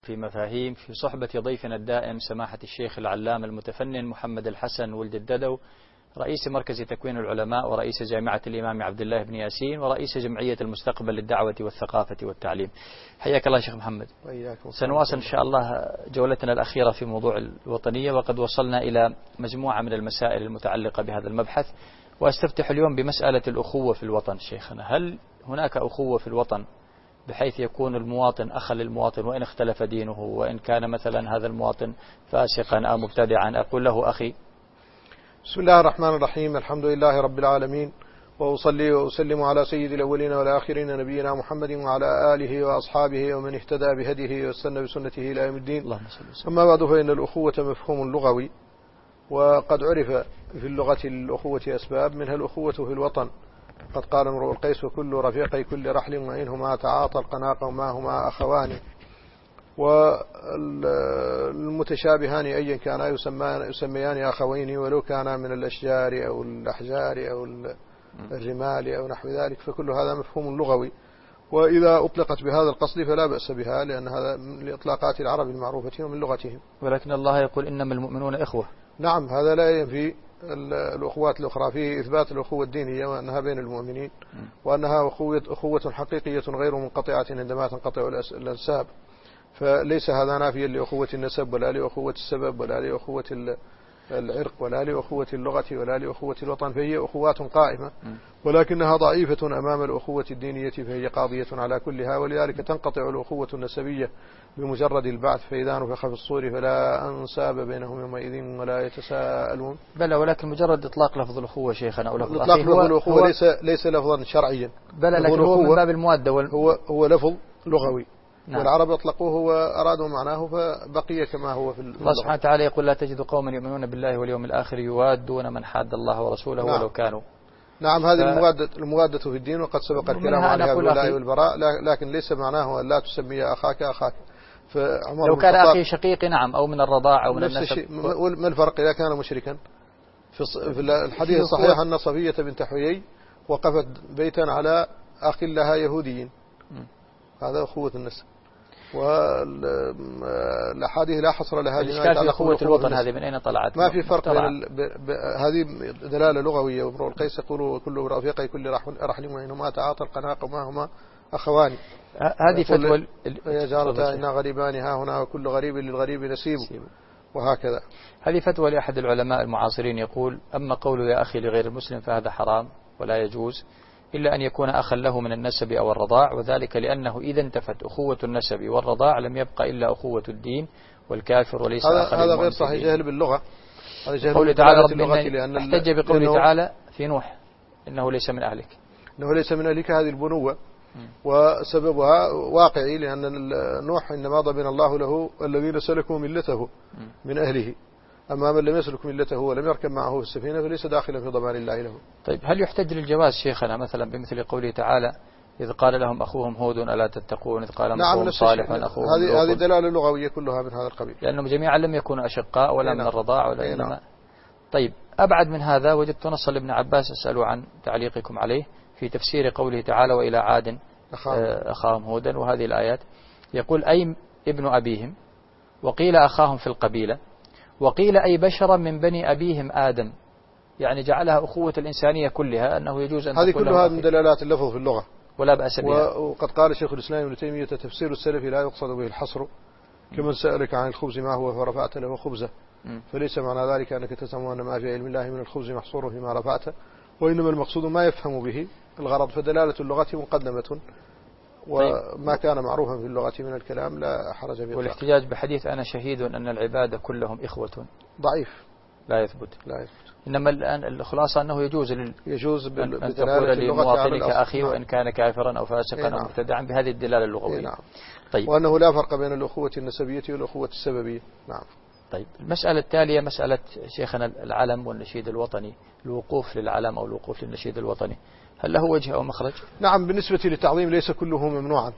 في مفاهيم في صحبة ضيفنا الدائم سماحة الشيخ العلامة المتفنن محمد الحسن ولد الددو، رئيس مركز تكوين العلماء ورئيس جامعة الإمام عبد الله بن ياسين ورئيس جمعية المستقبل للدعوة والثقافة والتعليم. حياك الله شيخ محمد. سنواصل إن شاء الله جولتنا الأخيرة في موضوع الوطنية، وقد وصلنا إلى مجموعة من المسائل المتعلقة بهذا المبحث، وأستفتح اليوم بمسألة الأخوة في الوطن. شيخنا، هل هناك أخوة في الوطن بحيث يكون المواطن أخا للمواطن وإن اختلف دينه، وإن كان مثلا هذا المواطن فاسقا أو مبتدعا أقول له أخي؟ بسم الله الرحمن الرحيم، الحمد لله رب العالمين، وأصلي وأسلم على سيد الأولين والآخرين نبينا محمد وعلى آله وأصحابه ومن اهتدى بهديه واستنى بسنته إلى يوم الدين. أما بعد، فإن الأخوة مفهوم لغوي، وقد عرف في اللغة الأخوة أسباب، منها الأخوة في الوطن. قد قال امرؤ القيس: وكل رفيقي كل رحل وإنهما تعاطى القناق وما هما أخوان. والمتشابهان أيا كانا يسميان أخوين، ولو كانا من الأشجار أو الأحجار أو الرمال أو نحو ذلك، فكل هذا مفهوم لغوي، وإذا أطلقت بهذا القصد فلا بأس بها، لأن هذا من إطلاقات العرب المعروفة ومن لغتهم. ولكن الله يقول إنما المؤمنون إخوة. نعم، هذا لا ينفي الأخوات الأخرى، فيه إثبات الأخوة الدينية وأنها بين المؤمنين، وأنها أخوة حقيقية غير منقطعة عندما تنقطع الأنساب. فليس هذا نافيا لأخوة النسب ولا لأخوة السبب ولا لأخوة العرق ولا لأخوة اللغة ولا لأخوة الوطن، فهي أخوات قائمة، ولكنها ضعيفة أمام الأخوة الدينية، فهي قاضية على كلها. ولذلك تنقطع الأخوة النسبية بمجرد البعث، فإذا نفخ في الصور فلا أنساب بينهم يومئذ ولا يتساءلون. بلى، ولكن مجرد إطلاق لفظ الأخوة شيخنا أو لفظ إطلاق لفظ الأخوة ليس لفظا شرعيا. بلى، لكن هو من باب المودة هو لفظ لغوي. نعم. والعرب أطلقوه وأرادوا معناه، فبقي كما هو في الله سبحانه وتعالى يقول: لا تجد قوما يؤمنون بالله واليوم الآخر يوادون من حاد الله ورسوله. نعم. ولو كانوا. نعم، هذه الموادة في الدين، وقد سبق الكلام عليها بالولاء والبراء، لكن ليس معناه أن لا تسمي أخاك أخاك. لو كان أخي شقيقي نعم، أو من الرضاع أو من النسب. ما الفرق إذا كان مشركا؟ في الحديث الصحيح أن صفية بنت حيي وقفت بيتا على أخ لها يهودي، هذا أخوة النسب. والأحاديث لا حصر لها. الإشكال في أخوة الوطن هذه من أين طلعت؟ ما في فرق بين هذه دلالة لغوية. وامرؤ القيس يقول: كل رفيقي كل رحل وإنهما تعاطى القناق وما هما أخوان. هذه فتوى يا جارتا إنا غريبان ها هنا وكل غريب للغريب نسيب، وهكذا. هذه فتوى لأحد العلماء المعاصرين، يقول: أما قول يا أخي لغير المسلم فهذا حرام ولا يجوز إلا أن يكون أخا له من النسب أو الرضاع، وذلك لأنه إذا انتفت أخوة النسب والرضاع لم يبقى إلا أخوة الدين، والكافر وليس أخا. هذا غير صحيح، جهل باللغة. قوله تعالى: ربنا احتج بقوله تعالى في نوح: إنه ليس من أهلك. إنه ليس من أهلك، هذه البنوة، وسببها واقعي، لأن نوح إنما ضمن الله له الذين سلكوا ملته من أهله، أما من لم يسلك ملته ولم يركب معه في السفينة فليس داخلا في ضمان الله له. طيب، هل يحتج للجواز شيخنا مثلا بمثل قوله تعالى: إذ قال لهم أخوهم هود ألا تتقون، إذ قال لهم صالح أخوهم لوط؟ هذه دلالة لغوية كلها من هذا القبيل، لأنهم جميعا لم يكونوا أشقاء ولا من الرضاع ولا إنما. طيب، أبعد من هذا وجدت نصا لابن عباس أسأل عن تعليقكم عليه في تفسير قوله تعالى: وإلى عاد أخاهم هودا، وهذه الآيات يقول: أي ابن أبيهم، وقيل أخاهم في القبيلة، وقيل أي بشرا من بني أبيهم آدم، يعني جعلها أخوة الإنسانية كلها، أنه يجوز أن هذه كلها من دلالات اللفظ في اللغة ولا بأس بها. وقد قال شيخ الإسلام ابن تيمية: تفسير السلف لا يقصد به الحصر، كمن سألك عن الخبز ما هو فرفعت له خبزه، فليس معنى ذلك أنك تسمى أن ما في علم الله من الخبز محصور فيما رفعته، وإنما المقصود ما يفهم به الغرض، فدلالة اللغة مقدمة، وما كان معروفا في اللغة من الكلام لا حرج به. والاحتجاج بحديث أنا شهيد أن العباد كلهم إخوة ضعيف، لا يثبت. إنما الآن الخلاصة أنه يجوز أن تقول لمواطنك أخي وإن كان كافرا أو فاسقا أو مبتدعا بهذه الدلالة اللغوية. نعم. طيب، وأنه لا فرق بين الأخوة النسبية والأخوة السببية. نعم. طيب، المسألة التالية مسألة شيخنا العلم والنشيد الوطني، الوقوف للعلم أو الوقوف للنشيد الوطني، هل له وجه أو مخرج؟ نعم، بالنسبة للتعظيم ليس كله ممنوعا،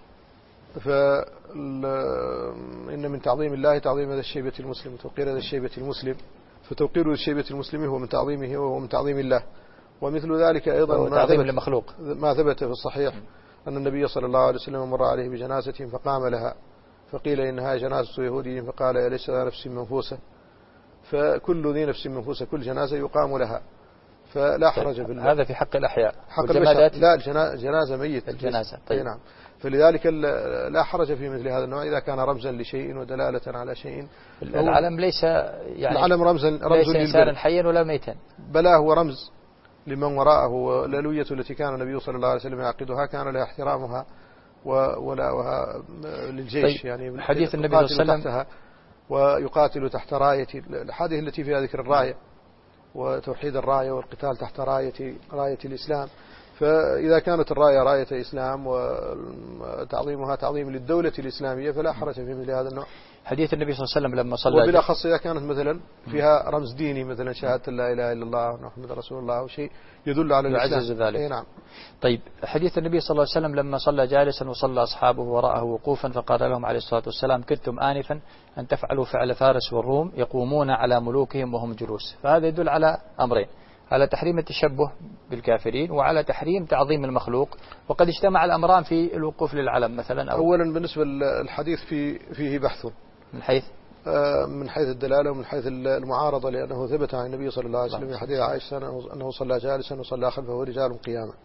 فإن من تعظيم الله تعظيم ذا الشيبة المسلم وتوقير ذا الشيبة المسلم، فتوقير ذا الشيبة المسلم هو من تعظيمه وهو من تعظيم الله. ومثل ذلك أيضا ما ثبت في الصحيح أن النبي صلى الله عليه وسلم مر عليه بجنازة فقام لها فقيل إنها جنازة يهودي فقال أليس نفس منفوسة، فكل ذي نفس منفوسة كل جنازة يقام لها، فلا حرج بالله. هذا في حق الأحياء. حق الجمادات لا، الجنازة ميت الجنازة. طيب. نعم. فلذلك لا حرج في مثل هذا النوع إذا كان رمزا لشيء ودلالة على شيء. العلم ليس يعني العلم رمز ليس إنسانا حيا ولا ميتا، بل هو رمز لمن وراءه. والألوية التي كان النبي صلى الله عليه وسلم يعقدها كان لها احترامها وولاؤها للجيش. طيب. يعني حديث النبي صلى الله عليه وسلم ويقاتل تحت راية، الحديث التي فيها ذكر الراية وتوحيد الراية والقتال تحت راية الإسلام. فإذا كانت الراية راية إسلام وتعظيمها تعظيم للدولة الإسلامية فلا حرج في مثل هذا النوع. حديث النبي صلى الله عليه وسلم لما صلى، وبالأخص إذا كانت مثلا فيها رمز ديني مثلا شهادة لا إله إلا الله محمد رسول الله أو شيء يدل على يعزز ذلك. نعم. طيب حديث النبي صلى الله عليه وسلم لما صلى جالسا وصلى أصحابه وراءه وقوفا فقال لهم عليه الصلاة والسلام كدتم آنفا أن تفعلوا فعل فارس والروم يقومون على ملوكهم وهم جلوس. فهذا يدل على أمرين: على تحريم التشبه بالكافرين وعلى تحريم تعظيم المخلوق. وقد اجتمع الأمران في الوقوف للعلم مثلا. أولا بالنسبة للحديث فيه بحث من حيث الدلالة ومن حيث المعارضة، لأنه ثبت عن النبي صلى الله عليه وسلم في حديث عائشة أنه صلى جالسا وصلى خلفه رجال قياما.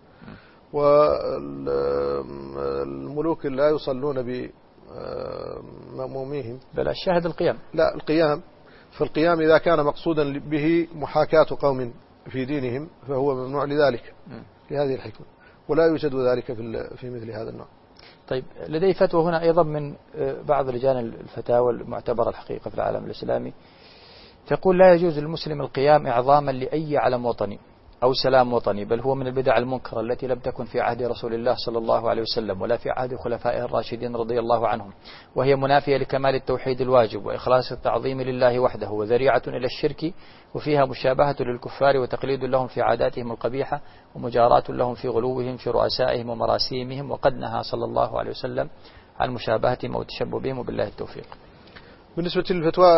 والملوك لا يصلون بمأموميهم، بل الشاهد القيام. لا، القيام. فالقيام إذا كان مقصودا به محاكاة قوم في دينهم فهو ممنوع لذلك لهذه الحكمة، ولا يوجد ذلك في مثل هذا النوع. طيب لدي فتوى هنا أيضا من بعض لجان الفتاوى المعتبرة الحقيقة في العالم الإسلامي، تقول لا يجوز للمسلم القيام إعظاما لأي علم وطني أو سلام وطني، بل هو من البدع المنكرة التي لم تكن في عهد رسول الله صلى الله عليه وسلم ولا في عهد خلفائه الراشدين رضي الله عنهم، وهي منافية لكمال التوحيد الواجب وإخلاص التعظيم لله وحده، وذريعة إلى الشرك، وفيها مشابهة للكفار وتقليد لهم في عاداتهم القبيحة ومجاراة لهم في غلوهم في رؤسائهم ومراسيمهم، وقد نهى صلى الله عليه وسلم عن مشابهتهم والتشبه بهم، وبالله التوفيق. بالنسبة للفتوى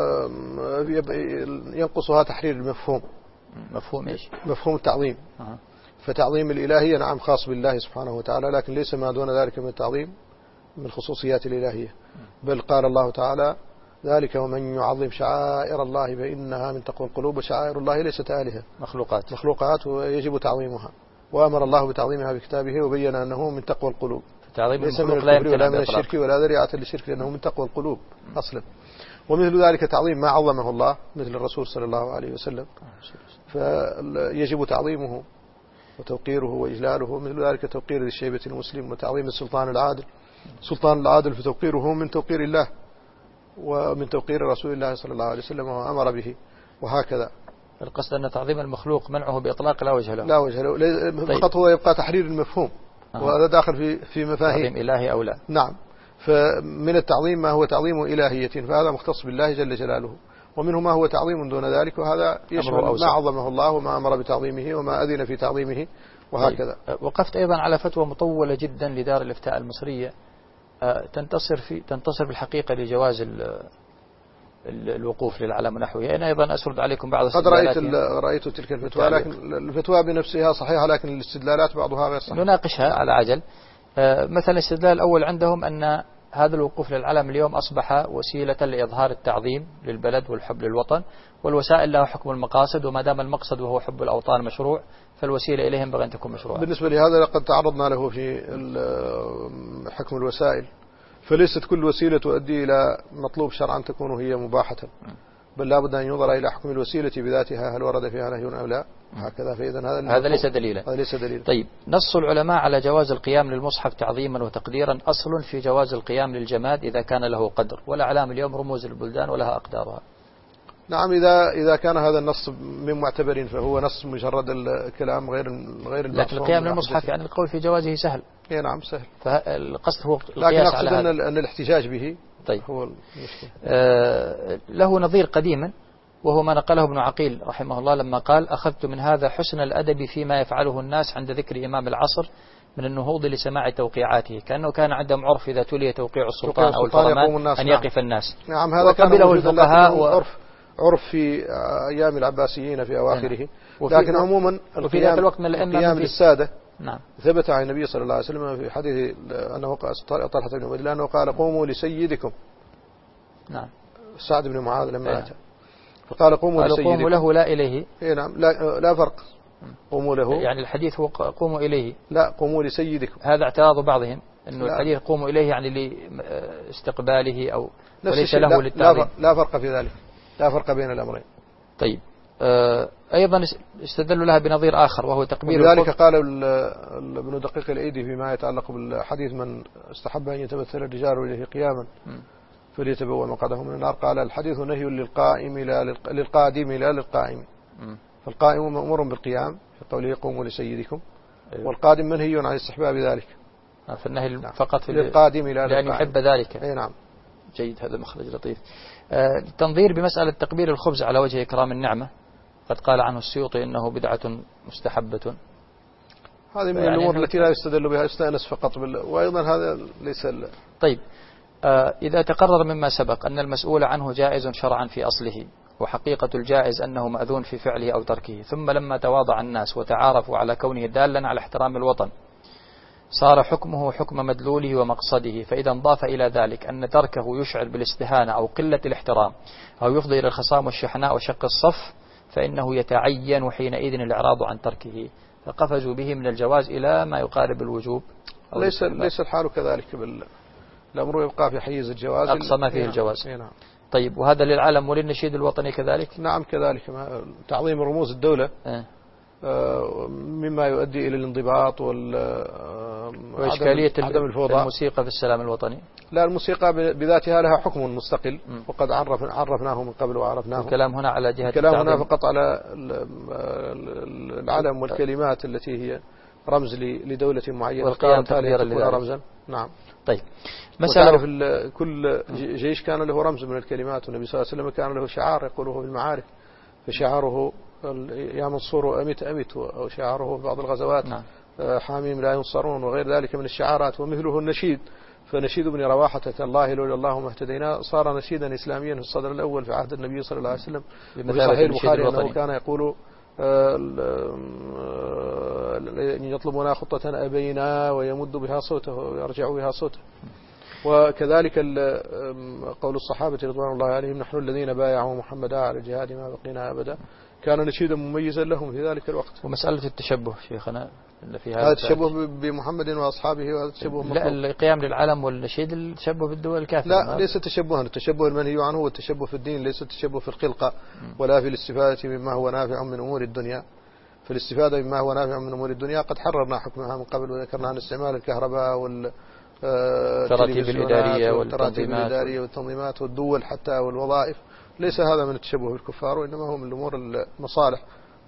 ينقصها تحرير المفهوم. مفهوم إيش؟ مفهوم التعظيم. فتعظيم الإلهية نعم خاص بالله سبحانه وتعالى، لكن ليس ما دون ذلك من التعظيم من خصوصيات الإلهية. بل قال الله تعالى ذلك ومن يعظم شعائر الله فإنها من تقوى القلوب، وشعائر الله ليست آلهة، مخلوقات ويجب تعظيمها، وأمر الله بتعظيمها بكتابه وبين أنه من تقوى القلوب. ليس من الكفر ولا من الشرك ولا ذريعة للشرك، لأنه من تقوى القلوب أصلا. ومثل ذلك تعظيم ما عظمه الله مثل الرسول صلى الله عليه وسلم، فيجب تعظيمه وتوقيره وإجلاله. مثل ذلك توقير ذي الشيبة المسلم، وتعظيم السلطان العادل. سلطان العادل فتوقيره من توقير الله ومن توقير رسول الله صلى الله عليه وسلم وأمر به، وهكذا. القصد أن تعظيم المخلوق منعه بإطلاق لا وجه له. لا وجه له. فقط هو يبقى تحرير المفهوم، وهذا داخل في مفاهيم. تعظيم إلهي أو لا. نعم. فمن التعظيم ما هو تعظيم إلهية، فهذا مختص بالله جل جلاله، ومنه ما هو تعظيم دون ذلك، وهذا يشمل ما عظمه الله وما أمر بتعظيمه وما أذن في تعظيمه، وهكذا. وقفت أيضا على فتوى مطولة جدا لدار الإفتاء المصرية تنتصر في الحقيقة لجواز الوقوف للعلم ونحوه. أنا أيضا أسرد عليكم بعض الاستدلالات. قد رأيت تلك الفتوى، لكن الفتوى بنفسها صحيحة، لكن الاستدلالات بعضها غير صحيح. نناقشها على عجل. مثلا الاستدلال الأول عندهم أن هذا الوقوف للعلم اليوم أصبح وسيلة لإظهار التعظيم للبلد والحب للوطن، والوسائل لها حكم المقاصد، وما دام المقصد وهو حب الأوطان مشروع فالوسيلة إليهم بغى أن تكون مشروعة. بالنسبة لهذا لقد تعرضنا له في حكم الوسائل، فليست كل وسيلة تؤدي إلى مطلوب شرعا تكون هي مباحة، بل لا بد أن ينظر إلى حكم الوسيلة بذاتها هل ورد فيها نهي أو لا، هكذا. فإذا هذا ليس دليلا. طيب نص العلماء على جواز القيام للمصحف تعظيما وتقديرا أصل في جواز القيام للجماد إذا كان له قدر، والأعلام اليوم رموز البلدان ولها أقدارها. نعم. إذا كان هذا النص من معتبر فهو نص مجرد الكلام غير لكن القيام للمصحف يعني القول في جوازه سهل. نعم سهل. فالقصد هو لكن أقصد أن الاحتجاج به طيب هو المشكلة. له نظير قديما، وهو ما نقله ابن عقيل رحمه الله لما قال: أخذت من هذا حسن الأدب فيما يفعله الناس عند ذكر إمام العصر من النهوض لسماع توقيعاته، كانه كان عندهم عرف إذا تلي توقيع السلطان أو البرلمان أن يقف الناس. نعم هذا كان الفقهاء عرف في أيام العباسيين في أواخره، لكن عموما وفي ذاك الوقت من الأئمة القيام للسادة نعم. ثبت عن النبي صلى الله عليه وسلم في حديث أنه طلحة بن عبيد الله أنه قال قوموا لسيدكم. نعم. سعد بن معاذ لما أتى فقال قوموا لسيدكم. قوموا له لا إليه. نعم لا فرق. قوموا له يعني الحديث هو قوموا إليه. لا قوموا لسيدكم. هذا اعتراض بعضهم أنه الحديث قوموا إليه يعني لاستقباله أو وليس له للتعظيم. لا فرق في ذلك. لا فرق بين الأمرين. طيب أيضا استدلوا لها بنظير آخر وهو تقبيل ولذلك قال ابن دقيق الأيدي فيما يتعلق بالحديث من استحب أن يتمثل الرجال إليه قياما فليتبوأ مقعده من النار. قال الحديث نهي للقادم لا للقائم. فالقائم مأمور بالقيام في قوله قوموا لسيدكم. أيوة. والقادم منهي عن استحباب ذلك. فالنهي نعم. فقط في للقادم لا لأن يحب ذلك. أي نعم. جيد. هذا مخرج لطيف. التنظير بمسألة تقبيل الخبز على وجه إكرام النعمة قد قال عنه السيوطي إنه بدعة مستحبة. هذه من الأمور التي لا يستدل بها استأنس فقط وأيضا هذا ليس طيب إذا تقرر مما سبق أن المسؤول عنه جائز شرعا في أصله وحقيقة الجائز أنه مأذون في فعله أو تركه، ثم لما تواضع الناس وتعارفوا على كونه دالا على احترام الوطن صار حكمه حكم مدلوله ومقصده، فإذا انضاف إلى ذلك أن تركه يشعر بالاستهانة أو قلة الاحترام أو يفضي إلى الخصام والشحناء وشق الصف فإنه يتعين حينئذ الإعراض عن تركه، فقفزوا به من الجواز إلى ما يقارب الوجوب. ليس الحال كذلك. الأمر يبقى في حيز الجواز أقصى ما فيه الجواز. نعم. طيب وهذا للعلم وللنشيد الوطني كذلك؟ نعم كذلك. تعظيم رموز الدولة مما يؤدي إلى الانضباط وإشكالية عدم الفوضى. الموسيقى في السلام الوطني لا، الموسيقى بذاتها لها حكم مستقل وقد عرفناه من قبل وعرفناه. الكلام هنا على جهة الكلام هنا فقط على العلم والكلمات التي هي رمز لدولة معينة والقيام تقديرا لذلك رمزا. نعم. طيب مثلا كل جيش كان له رمز من الكلمات، والنبي صلى الله عليه وسلم كان له شعار يقوله في المعارك، فشعاره يا منصور أمت أمت، أو شعاره في بعض الغزوات نعم. حاميم لا ينصرون وغير ذلك من الشعارات. ومثله النشيد، فنشيد ابن رواحة الله لولا الله ما اهتدينا صار نشيدا إسلاميا في الصدر الأول في عهد النبي صلى الله عليه وسلم. وفي صحيح البخاري أنه كان يقول يطلبنا خطة أبينا ويمد بها صوته ويرجع بها صوته. وكذلك قول الصحابة رضوان الله عليهم نحن الذين بايعوا محمدا على الجهاد ما بقينا أبدا، كان نشيدا مميزا لهم في ذلك الوقت. ومسألة التشبه شيخنا في هذا التشبه بمحمد وأصحابه، وهذا التشبه لا القيام للعلم والنشيد التشبه بالدول الكافرة. لا ليس تشبها، التشبه المنهي عنه والتشبه في الدين، ليس التشبه في الخلقة ولا في الاستفادة مما هو نافع من أمور الدنيا. في الاستفادة مما هو نافع من أمور الدنيا قد حررنا حكمها من قبل وذكرنا عن استعمال الكهرباء التراتيب الإدارية والتنظيمات والدول حتى والوظائف. ليس هذا من التشبه بالكفار، وإنما هو من الأمور المصالح.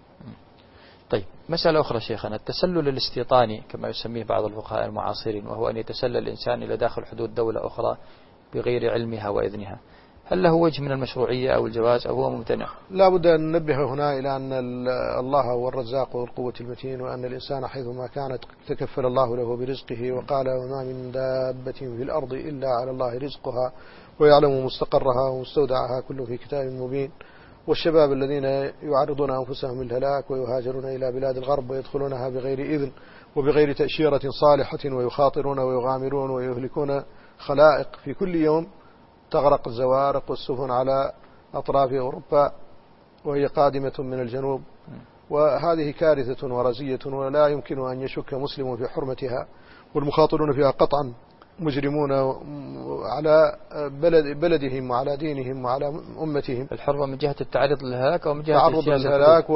طيب مسألة أخرى شيخنا، التسلل الاستيطاني كما يسميه بعض الفقهاء المعاصرين، وهو أن يتسلل الإنسان إلى داخل حدود دولة أخرى بغير علمها وإذنها، هل له وجه من المشروعية أو الجواز أو هو ممتنع؟ لا بد أن ننبه هنا إلى أن الله هو الرزاق والقوة المتين، وأن الإنسان حيثما كانت تكفل الله له برزقه، وقال وما من دابة في الأرض إلا على الله رزقها ويعلم مستقرها ومستودعها كل في كتاب مبين. والشباب الذين يعرضون أنفسهم للهلاك ويهاجرون إلى بلاد الغرب ويدخلونها بغير إذن وبغير تأشيرة صالحة ويخاطرون ويغامرون ويهلكون خلائق. في كل يوم تغرق الزوارق والسفن على أطراف أوروبا وهي قادمة من الجنوب، وهذه كارثة ورزية ولا يمكن أن يشك مسلم في حرمتها، والمخاطرون فيها قطعا مجرمون على بلدهم وعلى دينهم وعلى أمتهم. الحرمة من جهة التعريض للهلاك أو من جهة تعرض للهلاك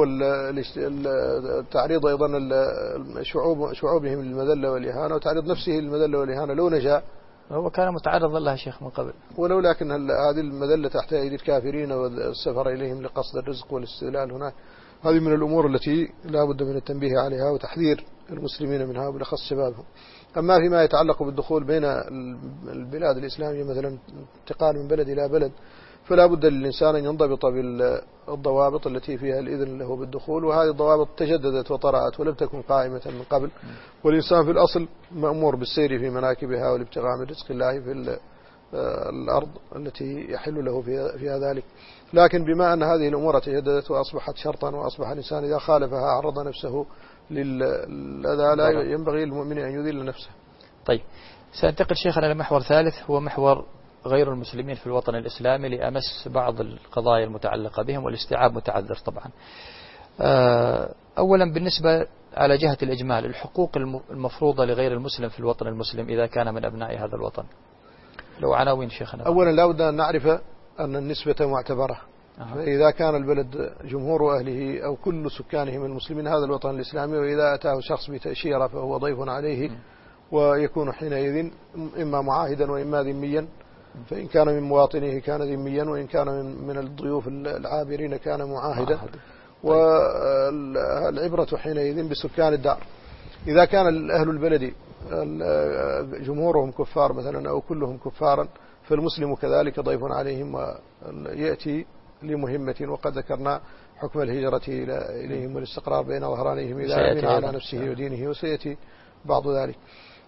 والتعريض أيضا شعوبهم للمذلة والإهانة، وتعريض نفسه للمذلة والإهانة لو نجا. هو كان متعرض لها شيخ من قبل، ولو لكن هذه المذلة تحت أيدي الكافرين والسفر إليهم لقصد الرزق والاستدلال هناك، هذه من الأمور التي لا بد من التنبيه عليها وتحذير المسلمين منها وبالأخص شبابهم. أما فيما يتعلق بالدخول بين البلاد الإسلامية مثلا انتقال من بلد إلى بلد، فلا بد للإنسان أن ينضبط بالضوابط التي فيها الإذن له بالدخول، وهذه الضوابط تجددت وطرأت ولم تكن قائمة من قبل، والإنسان في الأصل مأمور بالسير في مناكبها والابتغاء من رزق الله في الأرض التي يحل له فيها ذلك. لكن بما أن هذه الأمور تجددت وأصبحت شرطا، وأصبح الإنسان إذا خالفها عرض نفسه هذا لا ينبغي للمؤمن أن يذل نفسه. طيب، سأنتقل شيخنا لمحور ثالث، هو محور غير المسلمين في الوطن الإسلامي، لأمس بعض القضايا المتعلقة بهم، والاستيعاب متعذر طبعا. أولا بالنسبة على جهة الإجمال، الحقوق المفروضة لغير المسلم في الوطن المسلم إذا كان من أبناء هذا الوطن، لو عناوين شيخنا. أولا لا بد أن نعرف أن النسبة معتبرة. فإذا كان البلد جمهور أهله أو كل سكانه من المسلمين هذا الوطن الإسلامي، وإذا أتاه شخص بتأشيرة فهو ضيف عليه، ويكون حينئذ إما معاهدا وإما ذميا. فإن كان من مواطنيه كان ذميا، وإن كان من الضيوف العابرين كان معاهدا. والعبرة حينئذ بسكان الدار. إذا كان أهل البلد جمهورهم كفار مثلا أو كلهم كفارا، فالمسلم كذلك ضيف عليهم ويأتي لمهمة. وقد ذكرنا حكم الهجرة إليهم والاستقرار بين ظهرانيهم إذا أمن على نفسه ودينه، وسيأتي بعض ذلك.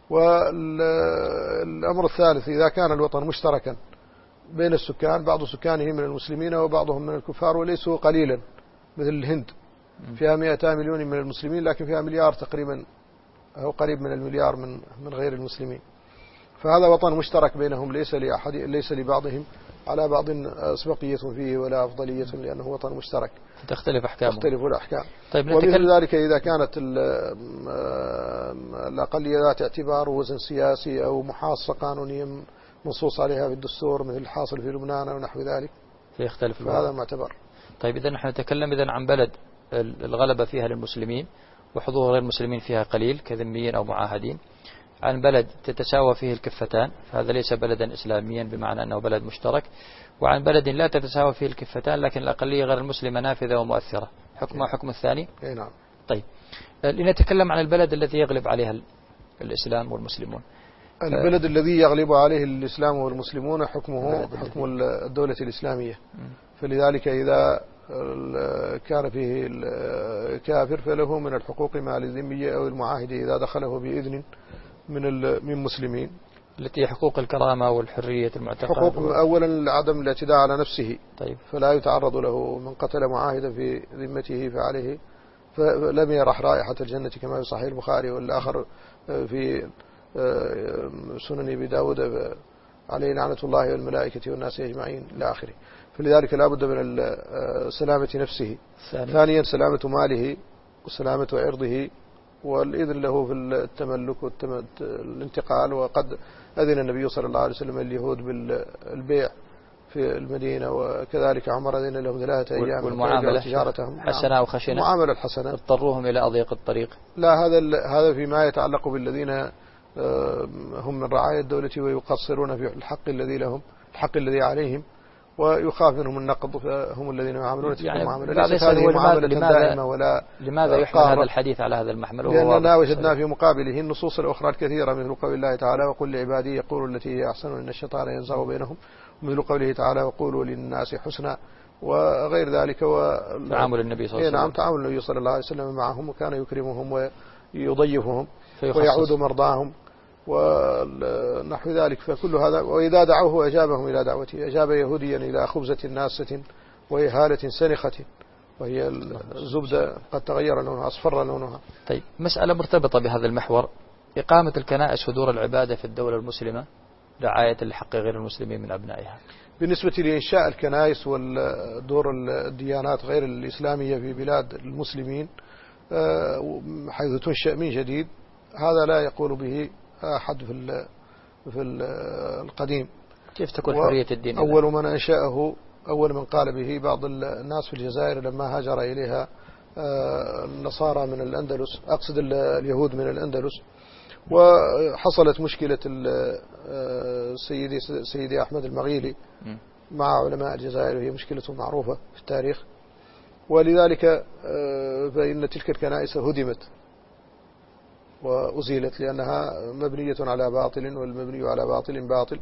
والأمر الثالث، إذا كان الوطن مشتركا بين السكان، بعض سكانه من المسلمين وبعضهم من الكفار وليسوا قليلا، مثل الهند فيها 200 مليون من المسلمين، لكن فيها مليار تقريبا أو قريب من المليار من غير المسلمين. فهذا وطن مشترك بينهم، ليس لبعضهم على بعض أسبقية فيه ولا أفضلية، لأنه وطن مشترك تختلف أحكامه. تختلف الأحكام. طيب، ومثل ذلك إذا كانت الأقلية ذات اعتبار ووزن سياسي أو محاصة قانونية منصوص عليها في الدستور، مثل الحاصل في لبنان أو نحو ذلك، فيختلف فهذا معتبر. طيب، إذا نحن نتكلم عن بلد الغلبة فيها للمسلمين وحضور غير المسلمين فيها قليل كذميين أو معاهدين، عن بلد تتساوى فيه الكفتان، فهذا ليس بلدا إسلاميا بمعنى أنه بلد مشترك، وعن بلد لا تتساوى فيه الكفتان لكن الأقلية غير المسلمة نافذة ومؤثرة، حكمها حكم الثاني. نعم. طيب، لنتكلم عن البلد الذي يغلب عليها الإسلام والمسلمون. البلد الذي يغلب عليه الإسلام والمسلمون حكمه حكم الدولة الإسلامية. فلذلك إذا كان فيه الكافر فله من الحقوق ما للذمية أو المعاهد إذا دخله بإذن من مسلمين، التي هي حقوق الكرامة والحرية المعتقد. حقوق أولا عدم الاعتداء على نفسه. طيب. فلا يتعرض له من قتل معاهدا في ذمته فعليه فلم يرح رائحة الجنة كما في صحيح البخاري، والآخر في سنن أبي داود عليه لعنة الله والملائكة والناس أجمعين إلى آخره. فلذلك لا بد من سلامة نفسه. ثانيا سلامة ماله وسلامة عرضه، والإذن له في التملك والانتقال. وقد أذن النبي صلى الله عليه وسلم اليهود بالبيع في المدينة، وكذلك عمر أذن لهم 3 أيام والمعاملة تجارتهم حسنة وخشنة، المعاملة الحسنة اضطروهم إلى أضيق الطريق. لا، هذا فيما يتعلق بالذين هم من رعاية الدولة ويقصرون في الحق الذي لهم، الحق الذي عليهم، ويخاف منهم النقض، فهم الذين يعاملون تلك المعاملة. ليست هذه معاملة دائمة ولا لماذا يحمل هذا الحديث على هذا المحمل؟ لأننا وجدنا في مقابله النصوص الأخرى الكثيرة، مثل قول الله تعالى وقل لعبادي يقولوا التي هي أحسن إن الشيطان ينزغ بينهم، ومثل قوله تعالى وقولوا للناس حسنا، وغير ذلك. تعامل النبي صلى الله عليه وسلم. نعم، تعامل النبي صلى الله عليه وسلم معهم، وكان يكرمهم ويضيفهم ويعود مرضاهم ونحو ذلك. فكل هذا. وإذا دعوه أجابهم إلى دعوته، أجاب يهوديا إلى خبزة ناسة وإهالة سنخة، وهي الزبدة قد تغير لونها، أصفر لونها. طيب، مسألة مرتبطة بهذا المحور، إقامة الكنائس ودور العبادة في الدولة المسلمة رعاية لحق غير المسلمين من أبنائها. بالنسبة لإنشاء الكنائس والدور الديانات غير الإسلامية في بلاد المسلمين حيث تنشأ من جديد، هذا لا يقول به أحد في القديم. كيف تكون حرية الدين؟ أول من أنشأه، أول من قال به بعض الناس في الجزائر لما هاجر إليها النصارى من الأندلس، أقصد اليهود من الأندلس، وحصلت مشكلة سيدي أحمد المغيلي مع علماء الجزائر، وهي مشكلة معروفة في التاريخ. ولذلك فإن تلك الكنائس هدمت وأزيلت، لأنها مبنية على باطل، والمبني على باطل باطل،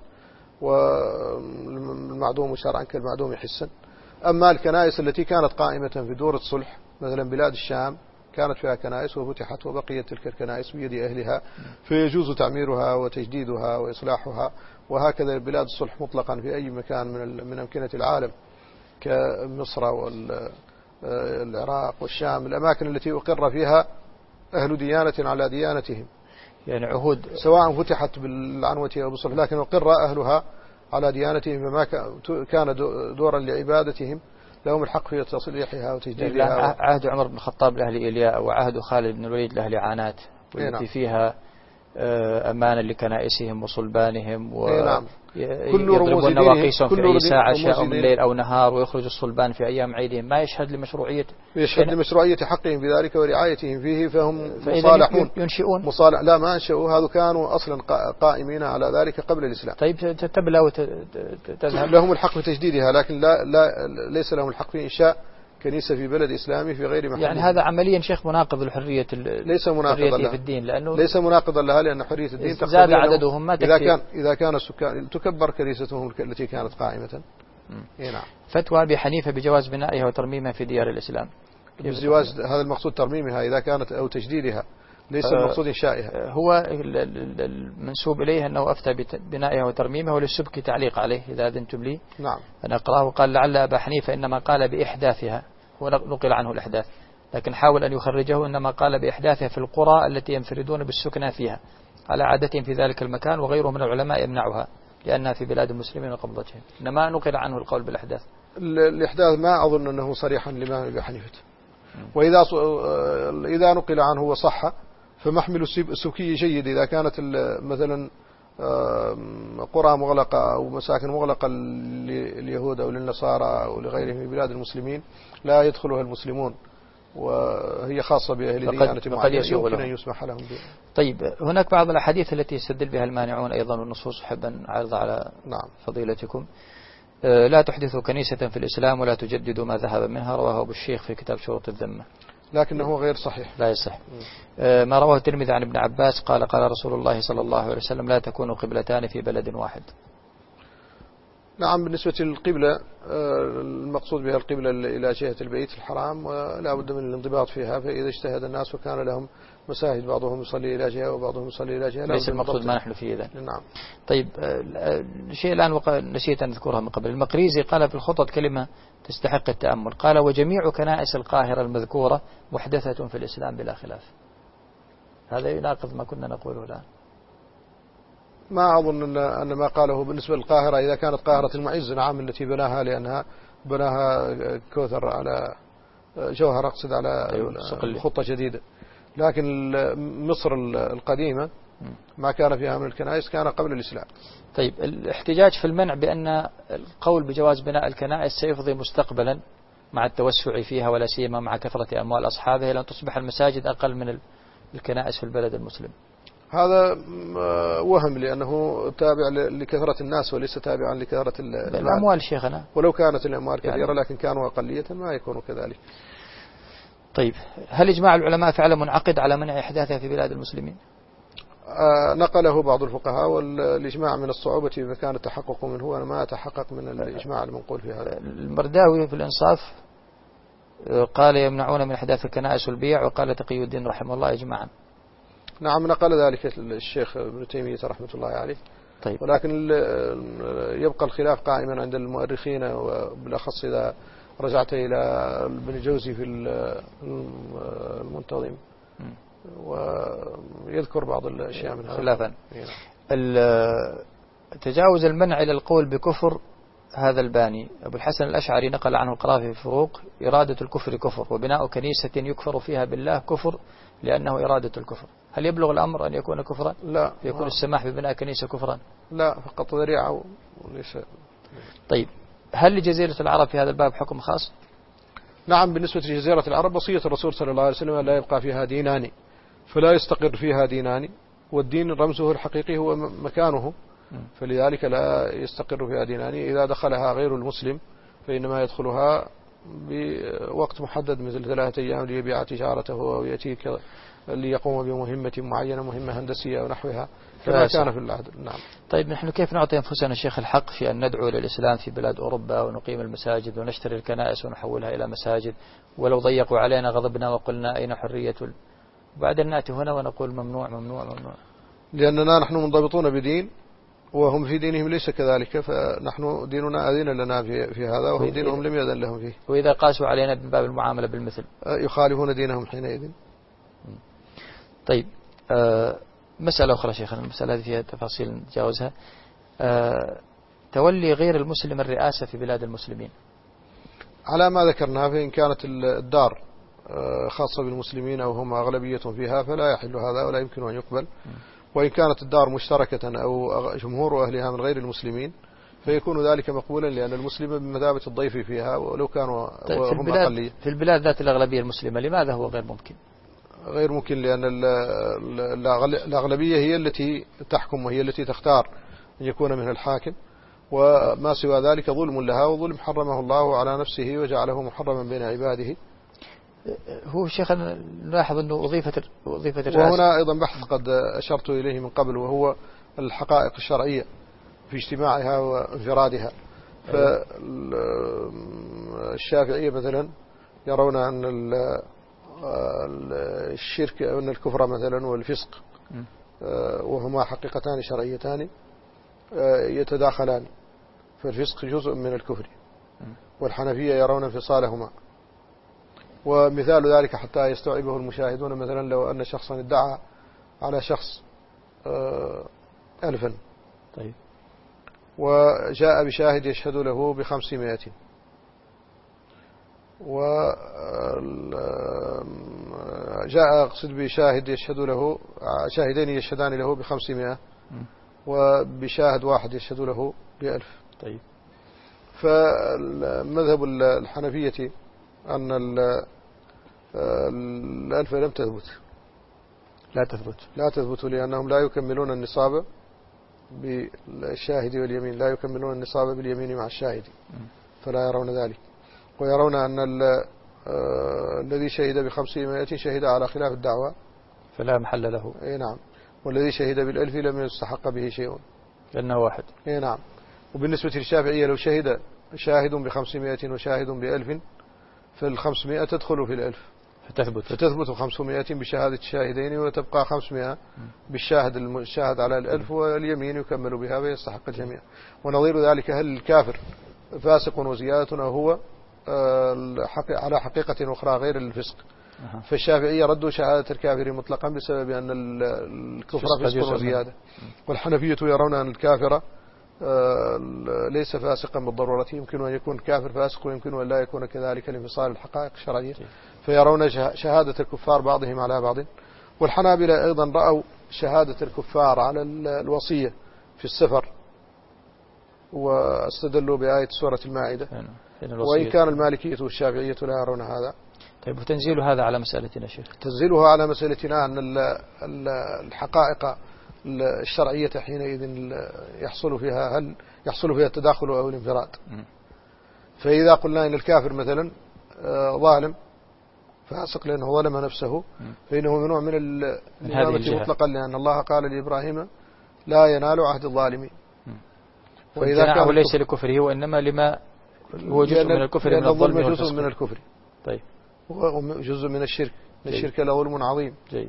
والمعدوم شرعا كالمعدوم حسا. أما الكنائس التي كانت قائمة في دور الصلح، مثلا بلاد الشام كانت فيها كنائس وفتحت، وبقيت تلك الكنائس بيد أهلها، فيجوز تعميرها وتجديدها وإصلاحها. وهكذا بلاد الصلح مطلقا في أي مكان من أمكنة العالم، كمصر والعراق والشام، الأماكن التي أقر فيها أهل ديانة على ديانتهم، يعني عهود سواء فتحت بالعنوة أو بالصلح، لكن أقر أهلها على ديانتهم، فما كان دورا لعبادتهم لهم الحق في تصليحها وتجديدها. عهد عمر بن الخطاب لأهل إيلياء وعهد خالد بن الوليد لأهل عانات، والتي فيها أمانا لكنائسهم وصلبانهم، يضربون نواقيسهم في أي ساعة شاءوا من ليل أو نهار، ويخرج الصلبان في أيام عيدهم، ما يشهد لمشروعية حقهم بذلك ورعايتهم فيه، فهم مصالحون ينشئون لا ما أنشأوا، هذا كانوا أصلا قائمين على ذلك قبل الإسلام. طيب تبلى وتذهب، لهم الحق في تجديدها، لكن ليس لهم الحق في إنشاء كنيسة في بلد إسلامي في غير محل. يعني هذا عمليا شيخ مناقض للحرية، ليس مناقضا لها في الدين، لأنه ليس مناقضا لها، لأن حرية الدين زاد عددهم ما إذا كان السكان تكبر كنيستهم التي كانت قائمة. نعم. فتوى أبي حنيفة بجواز بنائها وترميمها في ديار الإسلام. بالزواج هذا المقصود ترميمها إذا كانت أو تجديدها، ليس المقصود إنشائها. هو المنسوب إليه أنه أفتى ببنائها وترميمها، وللسبكي تعليق عليه إذا أذنتم لي. نعم. أنا أقرأه، قال لعل أبا حنيفة إنما قال بإحداثها، ونقل عنه الإحداث، لكن حاول أن يخرجه إنما قال بإحداثها في القرى التي ينفردون بالسكنى فيها على عادتهم في ذلك المكان، وغيره من العلماء يمنعها لأنها في بلاد المسلمين وقبضتهم، إنما نقل عنه القول بالإحداث. الإحداث ما أظن أنه صريحا لما أبي حنيفة، وإذا نقل عنه وصح فمحمل السبكي جيد. إذا كانت مثلا قرى مغلقة أو مساكن مغلقة لليهود أو للنصارى أو لغيرهم من بلاد المسلمين لا يدخلها المسلمون، وهي خاصة بأهل ديانة معينة يمكن أن يسمح لهم بها. طيب هناك بعض الأحاديث التي يستدل بها المانعون أيضا، والنصوص أحب أن أعرض على فضيلتكم. لا تحدثوا كنيسة في الإسلام ولا تجددوا ما ذهب منها، رواه أبو الشيخ في كتاب شروط الذمة، لكنه غير صحيح، لا يصح. ما رواه الترمذي عن ابن عباس قال قال رسول الله صلى الله عليه وسلم لا تكون قبلتان في بلد واحد. نعم. بالنسبة للقبلة المقصود بها القبلة إلى جهة البيت الحرام، ولا بد من الانضباط فيها، فإذا اجتهد الناس وكان لهم مساجد بعضهم يصلي إلى جهة وبعضهم يصلي إلى جهة ليس المقصود ما نحن فيه إذن. نعم. طيب شيء الآن نسيت أن أذكرها من قبل. المقريزي قال في الخطط كلمة تستحق التأمل، قال وجميع كنائس القاهرة المذكورة محدثة في الإسلام بلا خلاف. هذا يناقض ما كنا نقوله الآن. ما أظن أن ما قاله بالنسبة للقاهرة، إذا كانت قاهرة المعز نعم التي بناها، لأنها بناها كوثر على جوهر، أقصد على خطة جديدة، لكن مصر القديمة ما كان فيها من الكنائس كان قبل الإسلام. طيب الاحتجاج في المنع بأن القول بجواز بناء الكنائس سيفضي مستقبلا مع التوسع فيها، ولا سيما مع كثرة أموال أصحابها، لأن تصبح المساجد أقل من الكنائس في البلد المسلم. هذا وهم، لأنه تابع لكثرة الناس وليس تابعا لكثرة الأموال شيخنا، ولو كانت الأموال كثيرة لكن كانوا أقلية ما يكونوا كذلك. طيب هل إجماع العلماء فعلا منعقد على منع إحداثها في بلاد المسلمين؟ نقله بعض الفقهاء، والإجماع من الصعوبة إذا كان التحقق منه، وأنا ما أتحقق من الإجماع المنقول في هذا. المرداوي في الإنصاف قال يمنعون من إحداث الكنائس والبيع، وقال تقي الدين رحمه الله إجماعا. نعم نقل ذلك الشيخ ابن تيمية رحمة الله عليه. طيب. ولكن يبقى الخلاف قائما عند المؤرخين، وبالأخص إذا رجعت إلى ابن الجوزي في المنتظم ويذكر بعض الأشياء من خلافا. تجاوز المنع إلى القول بكفر هذا الباني أبو الحسن الأشعري نقل عنه القرافي في الفروق إرادة الكفر كفر، وبناء كنيسة يكفر فيها بالله كفر لأنه إرادة الكفر. هل يبلغ الأمر أن يكون كفرا؟ لا. يكون السماح ببناء كنيسة كفرا؟ لا، فقط ذريعة وليس. طيب هل لجزيرة العرب في هذا الباب حكم خاص؟ نعم. بالنسبة لجزيرة العرب وصية الرسول صلى الله عليه وسلم لا يبقى فيها دينان، فلا يستقر فيها دينان، والدين رمزه الحقيقي هو مكانه، فلذلك لا يستقر فيها دينان. إذا دخلها غير المسلم فإنما يدخلها بوقت محدد مثل 3 أيام ليبيع تجارته أو يأتي ليقوم بمهمة معينة، مهمة هندسية أو نحوها، كما كان في العهد. نعم. طيب نحن كيف نعطي أنفسنا شيخ الحق في أن ندعو للإسلام في بلاد أوروبا ونقيم المساجد ونشتري الكنائس ونحولها إلى مساجد، ولو ضيقوا علينا غضبنا وقلنا أين حرية، وبعدين نأتي هنا ونقول ممنوع ممنوع ممنوع؟ لأننا نحن منضبطون بدين وهم في دينهم ليس كذلك، فنحن ديننا أذن لنا في هذا، وهم دينهم لم يأذن لهم فيه. وإذا قاسوا علينا من باب المعاملة بالمثل يخالفون دينهم حينئذ. طيب مسألة أخرى شيخنا، المسألة هذه فيها تفاصيل نتجاوزها. تولي غير المسلم الرئاسة في بلاد المسلمين على ما ذكرنا، فإن كانت الدار خاصة بالمسلمين أو هم أغلبية فيها فلا يحل هذا ولا يمكن أن يقبل. وإن كانت الدار مشتركة أو جمهور أهلها من غير المسلمين فيكون ذلك مقبولا، لأن المسلم بمثابة الضيف فيها ولو كانوا هم أقلية. في البلاد ذات الأغلبية المسلمة لماذا هو غير ممكن؟ غير ممكن لأن الأغلبية هي التي تحكم وهي التي تختار أن يكون منها الحاكم، وما سوى ذلك ظلم لها، وظلم حرمه الله على نفسه وجعله محرما بين عباده. هو شيخنا نلاحظ أنه أضيفت الرئاسة. وهنا أيضا بحث قد أشرت إليه من قبل، وهو الحقائق الشرعية في اجتماعها وانفرادها. فالشافعية مثلا يرون أن الشرك أو أن الكفر مثلا والفسق وهما حقيقتان شرعيتان يتداخلان، فالفسق جزء من الكفر، والحنفية يرون انفصالهما. ومثال ذلك حتى يستوعبه المشاهدون، مثلا لو أن شخصا ادعى على شخص 1000 طيب، وجاء بشاهد يشهد له ب500، وجاء أقصد بشاهد يشهد له، شاهدين يشهدان له ب500 وبشاهد واحد يشهد له ب1000. طيب، فمذهب الحنفية أن 1000 لم تثبت، لا تثبت لأنهم لا يكملون النصاب بالشاهد واليمين، لا يكملون النصاب باليمين مع الشاهد، فلا يرون ذلك. ويرون أن الذي شهد ب500 شهد على خلاف الدعوة فلا محل له. اي نعم. والذي شهد ب1000 لم يستحق به شيء لأنه واحد. اي نعم. وبالنسبة للشافعية لو شهد شاهد ب500 وشاهد ب1000 فال500 تدخل في 1000 فتثبت 500 بشهادة الشاهدين، وتبقى 500 بالشاهد الشاهد على 1000، واليمين يكمل بها ويستحق الجميع. ونظير ذلك هل الكافر فاسق وزيادة أو هو على حقيقة أخرى غير الفسق. فالشافعية ردوا شهادة الكافر مطلقا بسبب أن الكفر فسق وزيادة، والحنفية يرون أن الكافر ليس فاسقا بالضرورة، يمكن أن يكون كافر فاسق ويمكن أن لا يكون كذلك لانفصال الحقائق الشرعية، فيرون شهادة الكفار بعضهم على بعض. والحنابلة أيضا رأوا شهادة الكفار على الوصية في السفر، واستدلوا بآية سورة المائدة. وإن كان المالكية والشافعية لا يرون هذا. طيب، وتنزيل هذا على مسألتنا شيخ؟ تنزيلها على مسألتنا أن الحقائق الشرعية حينئذ يحصل فيها، هل يحصل فيها التداخل أو الانفراد؟ فإذا قلنا إن الكافر مثلا ظالم فاسق لأنه ظلم نفسه، فإنه ممنوع من الإمامة مطلقا، لأن الله قال لإبراهيم لا ينال عهد الظالمين. وإذا كان ليس لكفره وإنما لما هو جزء من الكفر، من الظلم جزء من الكفر. طيب، وجزء من الشرك، الشرك لظلم عظيم. جيد.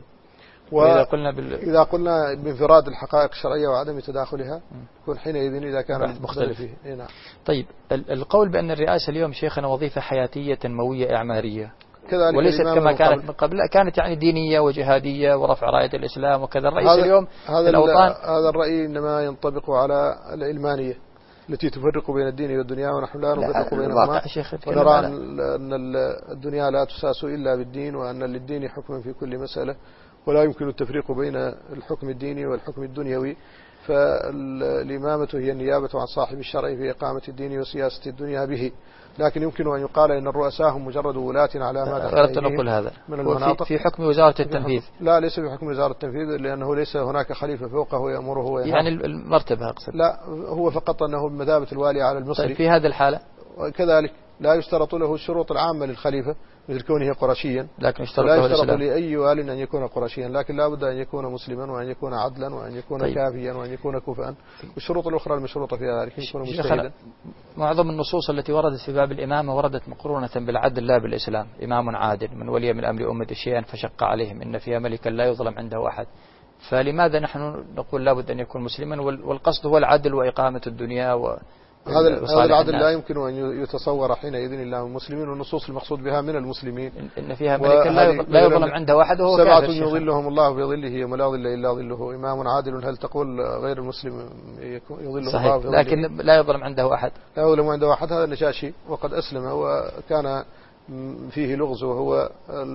إذا قلنا بانفراد الحقائق الشرعية وعدم تداخلها يكون حينئذ إذا كان مختلف. نعم. طيب، القول بأن الرئاسة اليوم شيخنا وظيفة حياتية تنموية إعمارية، وليست كما كانت من قبل، كانت يعني دينية وجهادية ورفع راية الإسلام وكذا. الرئيس اليوم الأوطان، هذا الرأي إنما ينطبق على العلمانية التي تفرق بين الدين والدنيا، ونحن لا نفرق بينهما، ونرى أن الدنيا لا تساس إلا بالدين، وأن للدين حكم في كل مسألة، ولا يمكن التفريق بين الحكم الديني والحكم الدنيوي. فالإمامة هي النيابة عن صاحب الشرع في إقامة الدين وسياسة الدنيا به، لكن يمكن أن يقال إن الرؤساء هم مجرد ولاة على ما أردت أن أقول هذا من المناطق في حكم وزارة التنفيذ. لا، ليس في حكم وزارة التنفيذ، لأنه ليس هناك خليفة فوقه يأمره وينهاه، يعني المرتبة أقصد. لا، هو فقط أنه بمثابة الوالي على المصري. طيب، في هذه الحالة وكذلك لا يشترط له الشروط العامة للخليفة مثل كونه قرشيا، لكن لا يشترط لأي وال أن يكون قرشيا، لكن لا بد أن يكون مسلما، وأن يكون عدلا، وأن يكون كافيا، وأن يكون كفءا، والشروط الأخرى المشروطة في ذلك يكون مجتهدا. معظم النصوص التي وردت في باب الإمامة وردت مقرونة بالعدل لا بالإسلام. إمام عادل من ولي من أمر أمة شيئا فشق عليهم، إن فيها ملكا لا يظلم عنده أحد. فلماذا نحن نقول لا بد أن يكون مسلما، والقصد هو العدل وإقامة الدنيا هذا العدل لا يمكن أن يتصور حينئذ إلا من المسلمين، والنصوص المقصود بها من المسلمين إن فيها ملكا لا يظلم عنده واحد وهو سبعة كافر. يظلهم الله بظله يوم لا ظل إلا ظله، إمام عادل هل تقول غير المسلم يظله صحيح. الله بظله؟ لكن لا يظلم عنده أحد. لا يظلم عنده أحد. هذا النجاشي وقد أسلم، وكان فيه لغز، وهو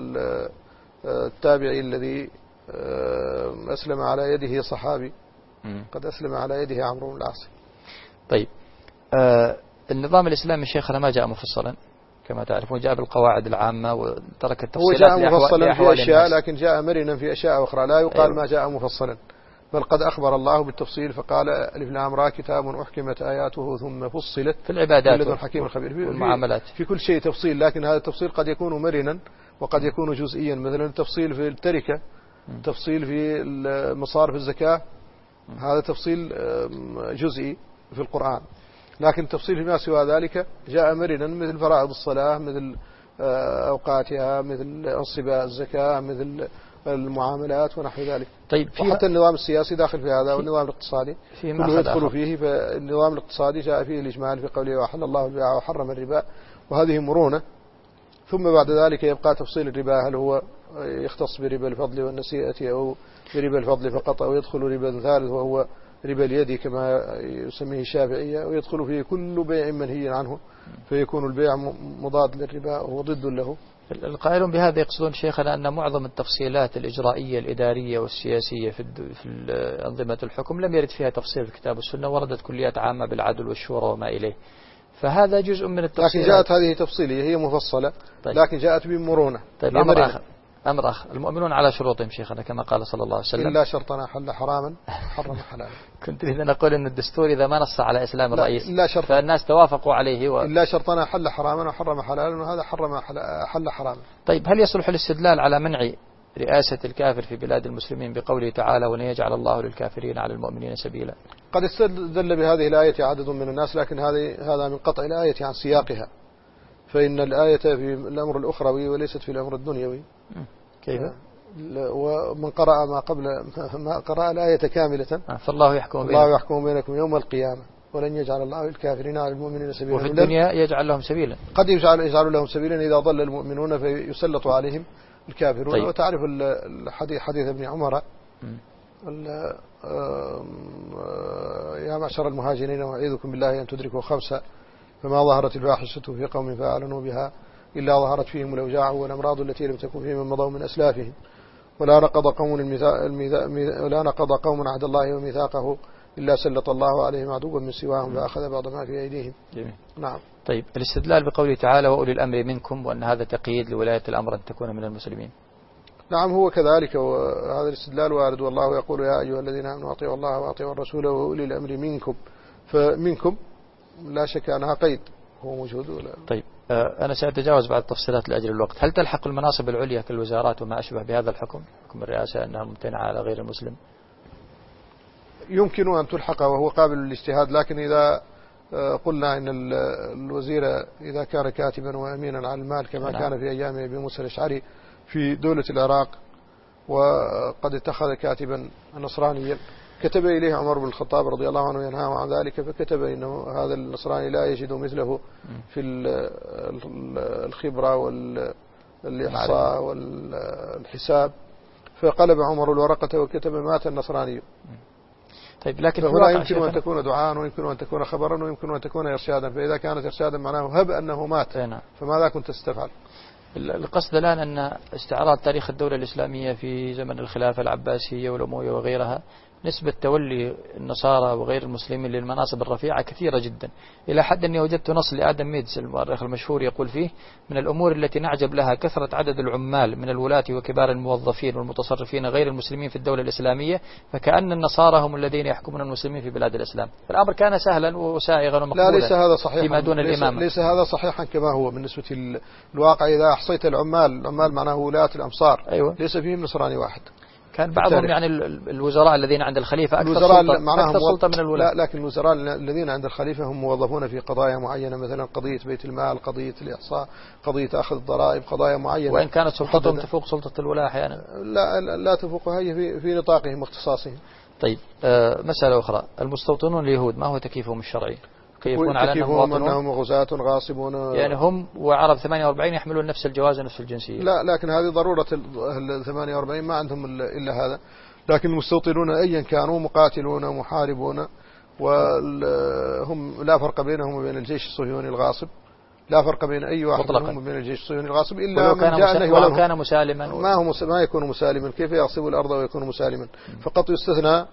التابعي الذي أسلم على يده صحابي، قد أسلم على يده عمرو بن العاص. طيب النظام الإسلامي شيخنا ما جاء مفصلا كما تعرفون، جاء بالقواعد العامة وترك التفصيلات. هو جاء مفصلا في أشياء، لكن جاء مرنا في أشياء أخرى. لا يقال ما جاء مفصلا، بل قد أخبر الله بالتفصيل فقال ألف لام را كتاب أحكمت آياته ثم فصلت في العبادات لدن حكيم خبير. والمعاملات في كل شيء تفصيل، لكن هذا التفصيل قد يكون مرنا وقد يكون جزئيا. مثلا التفصيل في التركة، تفصيل في مصارف الزكاة، هذا تفصيل جزئي في القرآن. لكن التفصيل فيما سوى ذلك جاء مرنا، مثل فرائض الصلاة، مثل أوقاتها، مثل انصباء الزكاة، مثل المعاملات ونحو ذلك. طيب وحتى النظام السياسي داخل في هذا، والنظام الاقتصادي كله يدخل فيه. فالنظام الاقتصادي جاء فيه الإجمال في قوله وحل الله البيع وحرم الربا، وهذه مرونة. ثم بعد ذلك يبقى تفصيل الربا، هل هو يختص بربا الفضل والنسيئة أو بربا الفضل فقط، أو يدخل ربا ثالث وهو ربا اليد كما يسميه الشافعية، ويدخل فيه كل بيع منهي عنه، فيكون البيع مضاد للربا وهو ضد له. القائلون بهذا يقصدون شيخنا أن معظم التفصيلات الإجرائية الإدارية والسياسية في أنظمة الحكم لم يرد فيها تفصيل في الكتاب والسنة، وردت كليات عامة بالعدل والشورى وما إليه، فهذا جزء من التفصيلات. لكن جاءت هذه تفصيلة هي مفصلة. طيب. لكن جاءت بمرونة. طيب أمر آخر المؤمنون على شروطهم شيخنا كما قال صلى الله عليه وسلم، إلا شرطنا حل حراما حرم حلالا. كنت إذا نقول أن الدستور إذا ما نص على إسلام الرئيس لا فالناس توافقوا عليه إلا شرطنا حل حراما وحرم حلالا، وهذا حل حراما. طيب هل يصلح الاستدلال على منع رئاسة الكافر في بلاد المسلمين بقوله تعالى ولن يجعل الله للكافرين على المؤمنين سبيلا؟ قد استدل بهذه الآية عدد من الناس، لكن هذا من قطع الآية عن سياقها، فإن الآية في الأمر الأخروي وليست في الأمر الدنيوي. كيف؟ ومن قرأ ما قرأ الآية كاملة فالله يحكم بينكم يوم القيامة ولن يجعل الله للكافرين على المؤمنين سبيلا. وفي الدنيا يجعل لهم سبيلا، قد يجعل لهم سبيلا إذا ضل المؤمنون فيسلط عليهم الكافرون. طيب. وتعرف حديث ابن عمر يا معشر المهاجرين أعيذكم بالله أن تدركوا خمسة، فما ظهرت الفاحشة في قوم فأعلنوا بها إلا ظهرت فيهم الأوجاع والأمراض التي لم تكن فيهم مضوا من أسلافهم، ولا نقض قوم عهد الله وميثاقه إلا سلط الله عليهم عدوا من سواهم فأخذ بعض ما في أيديهم. جميل. نعم. طيب الاستدلال بقوله تعالى وأولي الأمر منكم، وأن هذا تقييد لولاية الأمر أن تكون من المسلمين. نعم هو كذلك، وهذا الاستدلال وارد، والله يقول يا أيها الذين آمنوا أطيعوا الله وأطيعوا الرسول وأولي الأمر منكم، فمنكم لا شك أنها قيد هو موجود ولا. طيب أنا سأتجاوز بعض التفصيلات لأجل الوقت. هل تلحق المناصب العليا كالوزارات وما أشبه بهذا الحكم الرئاسة أنها ممتنعة على غير المسلم؟ يمكن أن تلحق وهو قابل للاجتهاد، لكن إذا قلنا إن الوزير إذا كان كاتبا وأمينا على المال كما كان في أيام أبي موسى الأشعري في دولة العراق، وقد اتخذ كاتبا نصرانيا كتب إليه عمر بن الخطاب رضي الله عنه ينهاه عن ذلك، فكتب إنه هذا النصراني لا يجد مثله في الخبرة والإحصاء والحساب، فقلب عمر الورقة وكتب مات النصراني. طيب لكن فهنا يمكن أن تكون دعاء، ويمكن أن تكون خبرا، ويمكن أن تكون إرشادا، فإذا كانت إرشادا معناه هب أنه مات، فماذا كنت تستفعل؟ القصد الآن أن استعراض تاريخ الدولة الإسلامية في زمن الخلافة العباسية والأموية وغيرها، نسبة تولي النصارى وغير المسلمين للمناصب الرفيعة كثيرة جدا، إلى حد أني وجدت نص لآدم ميدز المؤرخ المشهور يقول فيه من الأمور التي نعجب لها كثرة عدد العمال من الولاة وكبار الموظفين والمتصرفين غير المسلمين في الدولة الإسلامية، فكأن النصارى هم الذين يحكمون المسلمين في بلاد الإسلام. فالأمر كان سهلا وسائغا ومقبولا. لا ليس هذا صحيحا فيما دون الإمامة. ليس هذا صحيحا كما هو بالنسبة للواقع. إذا أحصيت العمال معناه ولاة الأمصار. أيوة. ليس فيهم نصراني واحد. كان بعضهم يعني الوزراء الذين عند الخليفة أكثر سلطة من الولاة. لكن الوزراء الذين عند الخليفة هم موظفون في قضايا معينة، مثلا قضية بيت المال، قضية الإحصاء، قضية أخذ الضرائب، قضايا معينة، وإن كانت سلطتهم تفوق سلطة الولاة أحيانا. لا تفوقها، هي في نطاقهم واختصاصهم. طيب مسألة أخرى، المستوطنون اليهود ما هو تكييفهم الشرعي؟ يكون على أنهم غزاة غاصبون. يعني هم وعرب 48 يحملون نفس الجواز ونفس الجنسية. لا، لكن هذه ضرورة ال 48 ما عندهم إلا هذا. لكن المستوطنون أيا كانوا مقاتلون محاربون، وهم لا فرق بينهم وبين الجيش الصهيوني الغاصب، لا فرق بين أي واحد منهم وبين الجيش الصهيوني الغاصب إلا ولو كان مسالما. ما يكون مسالما. كيف يغصب الأرض ويكون مسالما؟ فقط يستثنى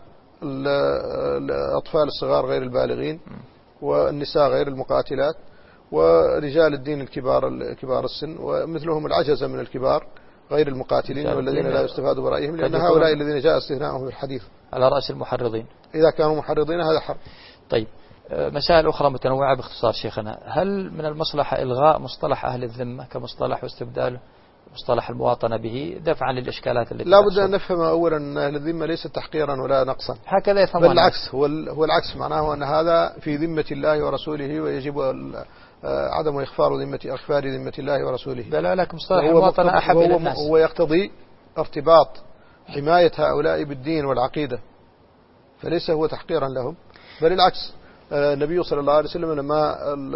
الأطفال الصغار غير البالغين، والنساء غير المقاتلات، ورجال الدين كبار السن، ومثلهم العجزة من الكبار غير المقاتلين والذين لا يستفاد برأيهم، لأن هؤلاء الذين جاء استثناءهم في الحديث على رأس المحرضين إذا كانوا محرضين هذا حرب. طيب، مسائل أخرى متنوعة باختصار شيخنا. هل من المصلحة إلغاء مصطلح أهل الذمة كمصطلح واستبداله مصطلح المواطنة به دفعا للإشكالات التي لا بد أن نفهم أولا أن أهل الذمة ليست تحقيرا ولا نقصا، هكذا يفهم. بل العكس، هو العكس، معناه أن هذا في ذمة الله ورسوله، ويجب عدم إخفار ذمة الله ورسوله. لا، لكن مصطلح المواطنة أحب إلى الناس. هو يقتضي ارتباط حماية هؤلاء بالدين والعقيدة، فليس هو تحقيرا لهم، بل العكس. النبي صلى الله عليه وسلم لما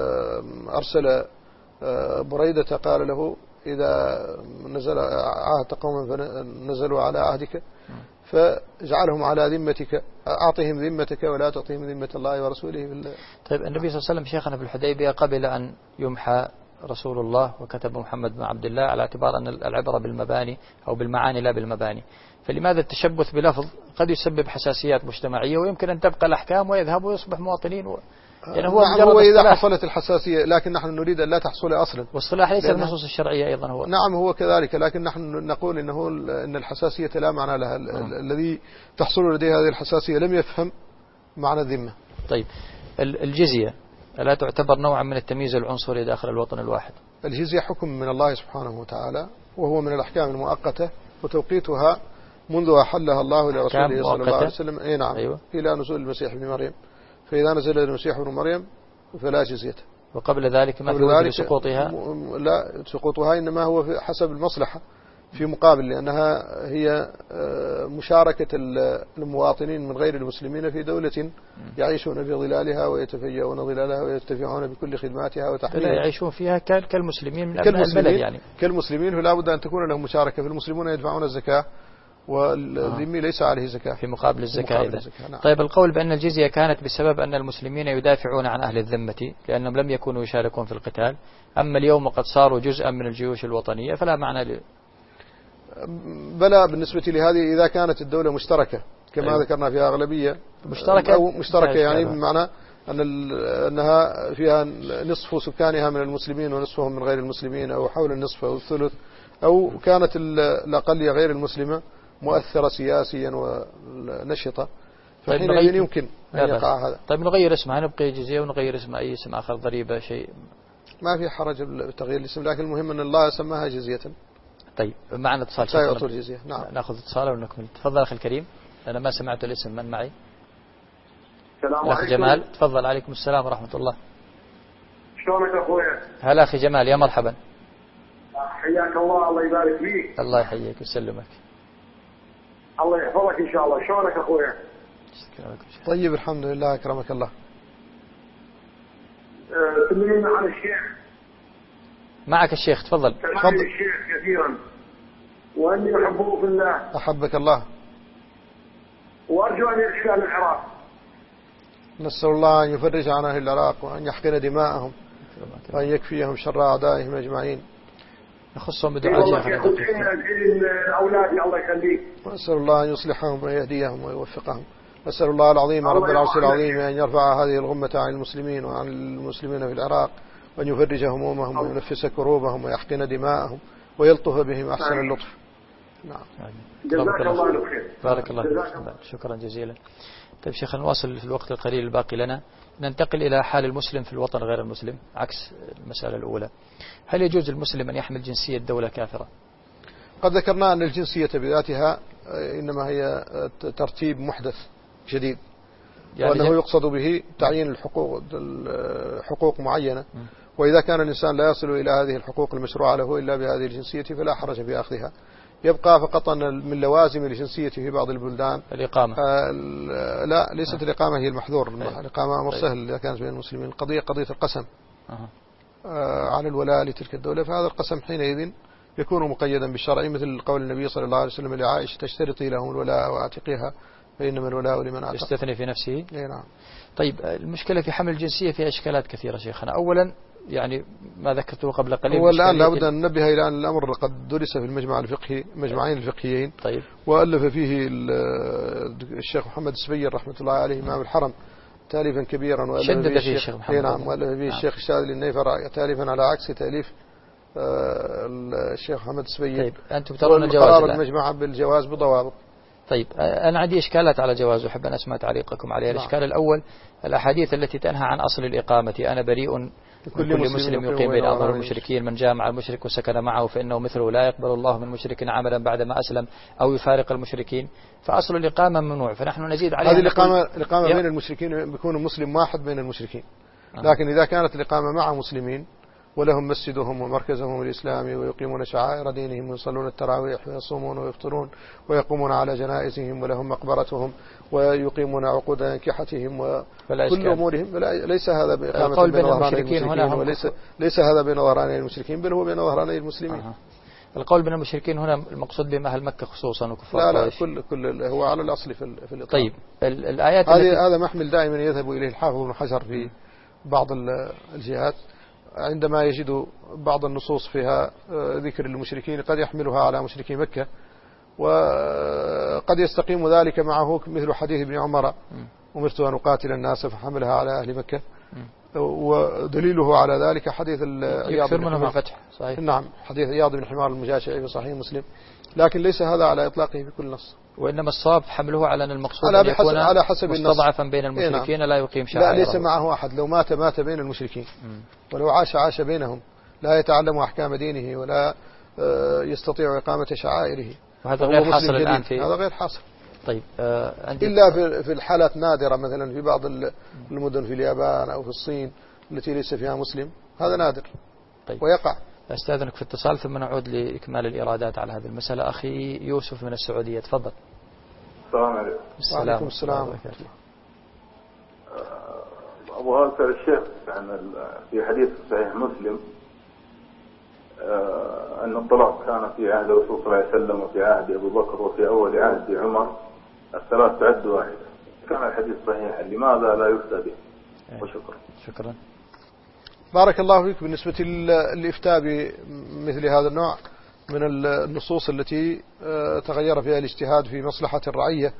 أرسل بريدة قال له: إذا نزل عهد قوما فنزلوا على عهدك فاجعلهم على ذمتك، أعطهم ذمتك ولا تعطيهم ذمة الله ورسوله بالله. طيب، النبي صلى الله عليه وسلم شيخنا في الحديبية قبل أن يمحى رسول الله وكتب محمد بن عبد الله، على اعتبار أن العبرة بالمباني أو بالمعاني لا بالمباني، فلماذا التشبث بلفظ قد يسبب حساسيات مجتمعية ويمكن أن تبقى الأحكام ويذهبوا ويصبح مواطنين يعني هو إذا حصلت الحساسية، لكن نحن نريد أن لا تحصل أصلا، واصطلاح ليس النصوص الشرعية أيضا هو. نعم هو كذلك، لكن نحن نقول إن الحساسية لا معنى لها. الذي تحصل لديه هذه الحساسية لم يفهم معنى الذمة. طيب، الجزية ألا تعتبر نوعا من التمييز العنصري داخل الوطن الواحد؟ الجزية حكم من الله سبحانه وتعالى، وهو من الأحكام المؤقتة، وتوقيتها منذ أحلها الله لرسوله صلى الله عليه وسلم. أي نعم. أيوة. إلى نزول المسيح ابن مريم، فإذا نزل المسيح ابن مريم فلا جزية. وقبل ذلك ما في سقوطها؟ لا، سقوطها إنما هو حسب المصلحة في مقابل، لأنها هي مشاركة المواطنين من غير المسلمين في دولة يعيشون في ظلالها ويتفيئون ظلالها ويتفيعون بكل خدماتها وتحميلها. لا يعيشون فيها كالمسلمين من أبناء البلد يعني. كالمسلمين، فلا بد أن تكون لهم مشاركة. فالمسلمون يدفعون الزكاة، والذمي ليس عليه زكاة في مقابل الزكاة. نعم. طيب، القول بأن الجزية كانت بسبب أن المسلمين يدافعون عن أهل الذمة لأنهم لم يكونوا يشاركون في القتال، أما اليوم وقد صاروا جزءا من الجيوش الوطنية فلا معنى بلى بالنسبة لهذه إذا كانت الدولة مشتركة كما أيوة. ذكرنا فيها أغلبية مشتركة يعني بمعنى أنها فيها نصف سكانها من المسلمين ونصفهم من غير المسلمين، أو حول النصف أو الثلث، أو كانت الأقلية غير المسلمة مؤثرة سياسيا ونشطة، فحينئذ يمكن أن يقع هذا. طيب، نغير اسمها، نبقي جزية ونغير اسم أي اسم آخر، ضريبة، شيء ما في حرج بتغيير الاسم، لكن المهم أن الله سماها جزية. طيب، معنا اتصال سيعطوا الجزية. نعم، نأخذ اتصاله ونكمل. تفضل أخي الكريم، أنا ما سمعت الاسم. من معي؟ السلام عليكم. جمال، تفضل. عليكم السلام ورحمة الله. شلونك أخويا؟ هلا أخي جمال، يا مرحبا. حياك الله، الله يبارك فيك. الله يحييك ويسلمك. الله يحفظك إن شاء الله. شلونك أخويا؟ طيب الحمد لله، أكرمك الله. تكلمنا عن الشيخ. معك الشيخ، تفضل. تفضل. الشيخ كثيرا وأني أحبه في الله. أحبك الله. وأرجو أن يرجع أهل العراق. نسأل الله أن يفرج عن أهل العراق، وأن يحقن دماءهم، وأن يكفيهم شر أعدائهم أجمعين. نخصهم بدعاء جاهل. أولادي الله يخليك. نسأل الله أن يصلحهم ويهديهم ويوفقهم. نسأل الله العظيم رب العرش العظيم أن يرفع هذه الغمة عن المسلمين وعن المسلمين في العراق، وأن يفرج همومهم وينفس كروبهم ويحقن دماءهم ويلطف بهم أحسن اللطف. نعم. جزاك الله خير. بارك الله فيك. شكرا جزيلا. طيب شيخ، نواصل في الوقت القليل الباقي لنا، ننتقل إلى حال المسلم في الوطن غير المسلم عكس المسألة الأولى. هل يجوز المسلم أن يحمل جنسية دولة كافرة؟ قد ذكرنا أن الجنسية بذاتها إنما هي ترتيب محدث جديد، يعني وأنه يقصد به تعيين الحقوق معينة، وإذا كان الإنسان لا يصل إلى هذه الحقوق المشروعة له إلا بهذه الجنسية فلا حرج في أخذها. يبقى فقط أن من لوازم الجنسية في بعض البلدان الإقامة. لا، ليست الإقامة هي المحظور. الإقامة أمر سهل إذا كانت بين المسلمين. القضية قضية القسم على الولاء لتلك الدولة، فهذا القسم حينئذ يكون مقيدا بالشرع، مثل قول النبي صلى الله عليه وسلم لعائشة: تشترطي لهم الولاء وأعتقها فإنما الولاء لمن أعتق. يستثني في نفسه. نعم. طيب المشكلة في حمل الجنسية فيها إشكالات كثيرة شيخنا. أولا يعني ما ذكرته قبل قليل، هو الآن لابد أن ننبه إلى أن الأمر قد درس في المجمع الفقهي، مجمعين الفقهيين. طيب. وألف فيه الشيخ محمد السبير رحمة الله عليه إمام الحرم تاليفا كبيرا، وألف فيه الشيخ محمد. نعم. وألف فيه الشيخ الشاذلي النيفر تاليفا على عكس تأليف الشيخ محمد السبير. طيب أنتم ترون الجواز المجمع بالجواز بضوابط. طيب أنا عندي إشكالات على جواز وأحب أن أسمع تعليقكم عليها. الإشكال الأول الأحاديث التي تنهى عن أصل الإقامة: أنا بريء من كل مسلم يقيم بين أظهر المشركين، من جامع المشرك وسكن معه فإنه مثله، لا يقبل الله من مشرك عملا بعدما أسلم أو يفارق المشركين، فأصل الإقامة ممنوع، فنحن نزيد عليها. هذه الإقامة بين المشركين بيكون مسلم واحد بين المشركين. لكن إذا كانت الإقامة مع مسلمين ولهم مسجدهم ومركزهم الإسلامي ويقيمون شعائر دينهم ويصلون التراويح ويصومون ويفطرون ويقومون على جنائزهم ولهم مقبرتهم ويقيمون عقود أنكحتهم وكل أمورهم، ليس هذا بإقامة بين ظهراني المشركين، ليس هذا بين ظهراني المشركين، بل هو بين ظهراني المسلمين. القول بين المشركين هنا المقصود بهم أهل مكة خصوصا وكفار لا كل هو على الأصل في الإطلاق. طيب الآيات هذا محمل دائما يذهب إليه الحافظ بن حجر في بعض الجهات عندما يجد بعض النصوص فيها ذكر المشركين قد يحملها على مشركي مكة، وقد يستقيم ذلك معه مثل حديث ابن عمر: أمرت أن أقاتل الناس، فحملها على أهل مكة. ودليله على ذلك حديث يكثر منهم الفتح. صحيح. نعم، حديث عياض بن حمار المجاشعي في صحيح مسلم، لكن ليس هذا على إطلاقه بكل نص، وإنما الصواب حمله على أن المقصود أن يكون على حسب مستضعفا بين المشركين. لا يقيم شعائر. لا، ليس معه أحد، لو مات بين المشركين، ولو عاش بينهم، لا يتعلم أحكام دينه ولا يستطيع إقامة شعائره. وهذا غير حاصل الآن هذا غير حاصل. طيب إلا في الحالات نادرة، مثلا في بعض المدن في اليابان أو في الصين التي ليس فيها مسلم، هذا نادر. طيب. ويقع. أستاذنك في اتصال ثم نعود لإكمال الإرادات على هذه المسألة. أخي يوسف من السعودية، تفضل. السلام عليكم. وعليكم السلام. أبغى أسأل الشيخ عن في حديث صحيح مسلم أن الطلاق كان في عهد الرسول صلى الله عليه وسلم وفي عهد أبي بكر وفي أول عهد عمر، الثلاث تعد واحدة. كان الحديث صحيحا، لماذا لا يفتى به؟ وشكرا. شكرا. بارك الله فيك. بالنسبة للإفتاء بمثل هذا النوع من النصوص التي تغير فيها الاجتهاد في مصلحة الرعية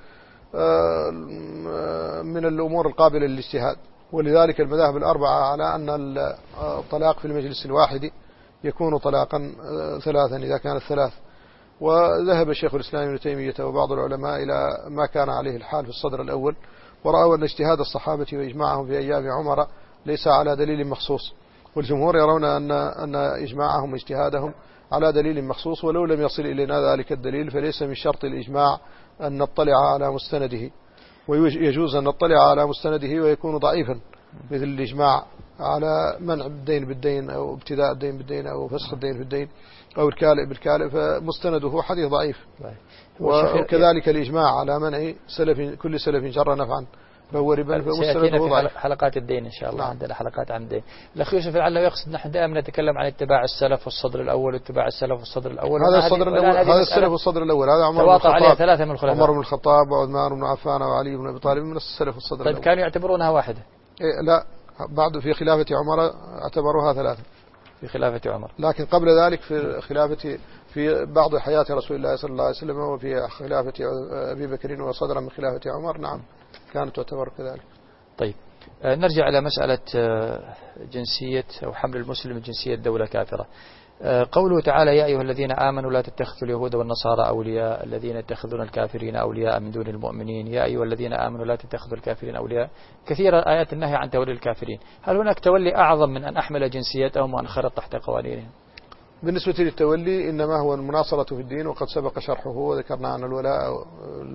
من الأمور القابلة للاجتهاد، ولذلك المذاهب الأربعة على أن الطلاق في المجلس الواحد يكون طلاقا ثلاثا إذا كانت ثلاث. وذهب الشيخ الإسلام ابن تيمية وبعض العلماء إلى ما كان عليه الحال في الصدر الأول، ورأوا أن اجتهاد الصحابة وإجماعهم في أيام عمر ليس على دليل مخصوص، والجمهور يرون أن إجماعهم واجتهادهم على دليل مخصوص، ولو لم يصل إلينا ذلك الدليل فليس من شرط الإجماع أن نطلع على مستنده، ويجوز أن نطلع على مستنده ويكون ضعيفا، مثل الإجماع على منع الدين بالدين أو ابتداء الدين بالدين أو فسخ الدين بالدين أو الكالئ بالكالئ، فمستنده حديث ضعيف. وكذلك الإجماع على منع كل سلف جر نفعا فهو ربا، فمستنده ضعيف. حلقات الدين إن شاء الله. نعم. عندنا حلقات عن الدين. الأخ يوسف لعله يقصد نحن دائما نتكلم عن اتباع السلف والصدر الأول واتباع السلف والصدر الأول. هذا الصدر الأول، هذا السلف والصدر الأول، هذا عمر بن الخطاب، ثلاثة من الخلفاء، عمر بن الخطاب وعثمان بن عفان وعلي بن أبي طالب من السلف والصدر الأول. طيب كانوا يعتبرونها واحدة؟ لا، بعد في خلافة عمر اعتبروها ثلاثة في خلافة عمر، لكن قبل ذلك في خلافة في بعض حياة رسول الله صلى الله عليه وسلم وفي خلافة أبي بكر وصدرا من خلافة عمر نعم كانت تعتبر كذلك. طيب نرجع إلى مسألة جنسية أو حمل المسلم جنسية دولة كافرة. قوله تعالى: يا أيها الذين آمنوا لا تتخذوا اليهود والنصارى أولياء الذين يتخذون الكافرين أولياء من دون المؤمنين، يا أيها الذين آمنوا لا تتخذوا الكافرين أولياء. كثيرا آيات النهي عن تولي الكافرين. هل هناك تولي أعظم من أن أحمل جنسيتهم وأنخرط تحت قوانينهم؟ بالنسبة للتولي إنما هو المناصرة في الدين، وقد سبق شرحه وذكرنا أن الولاء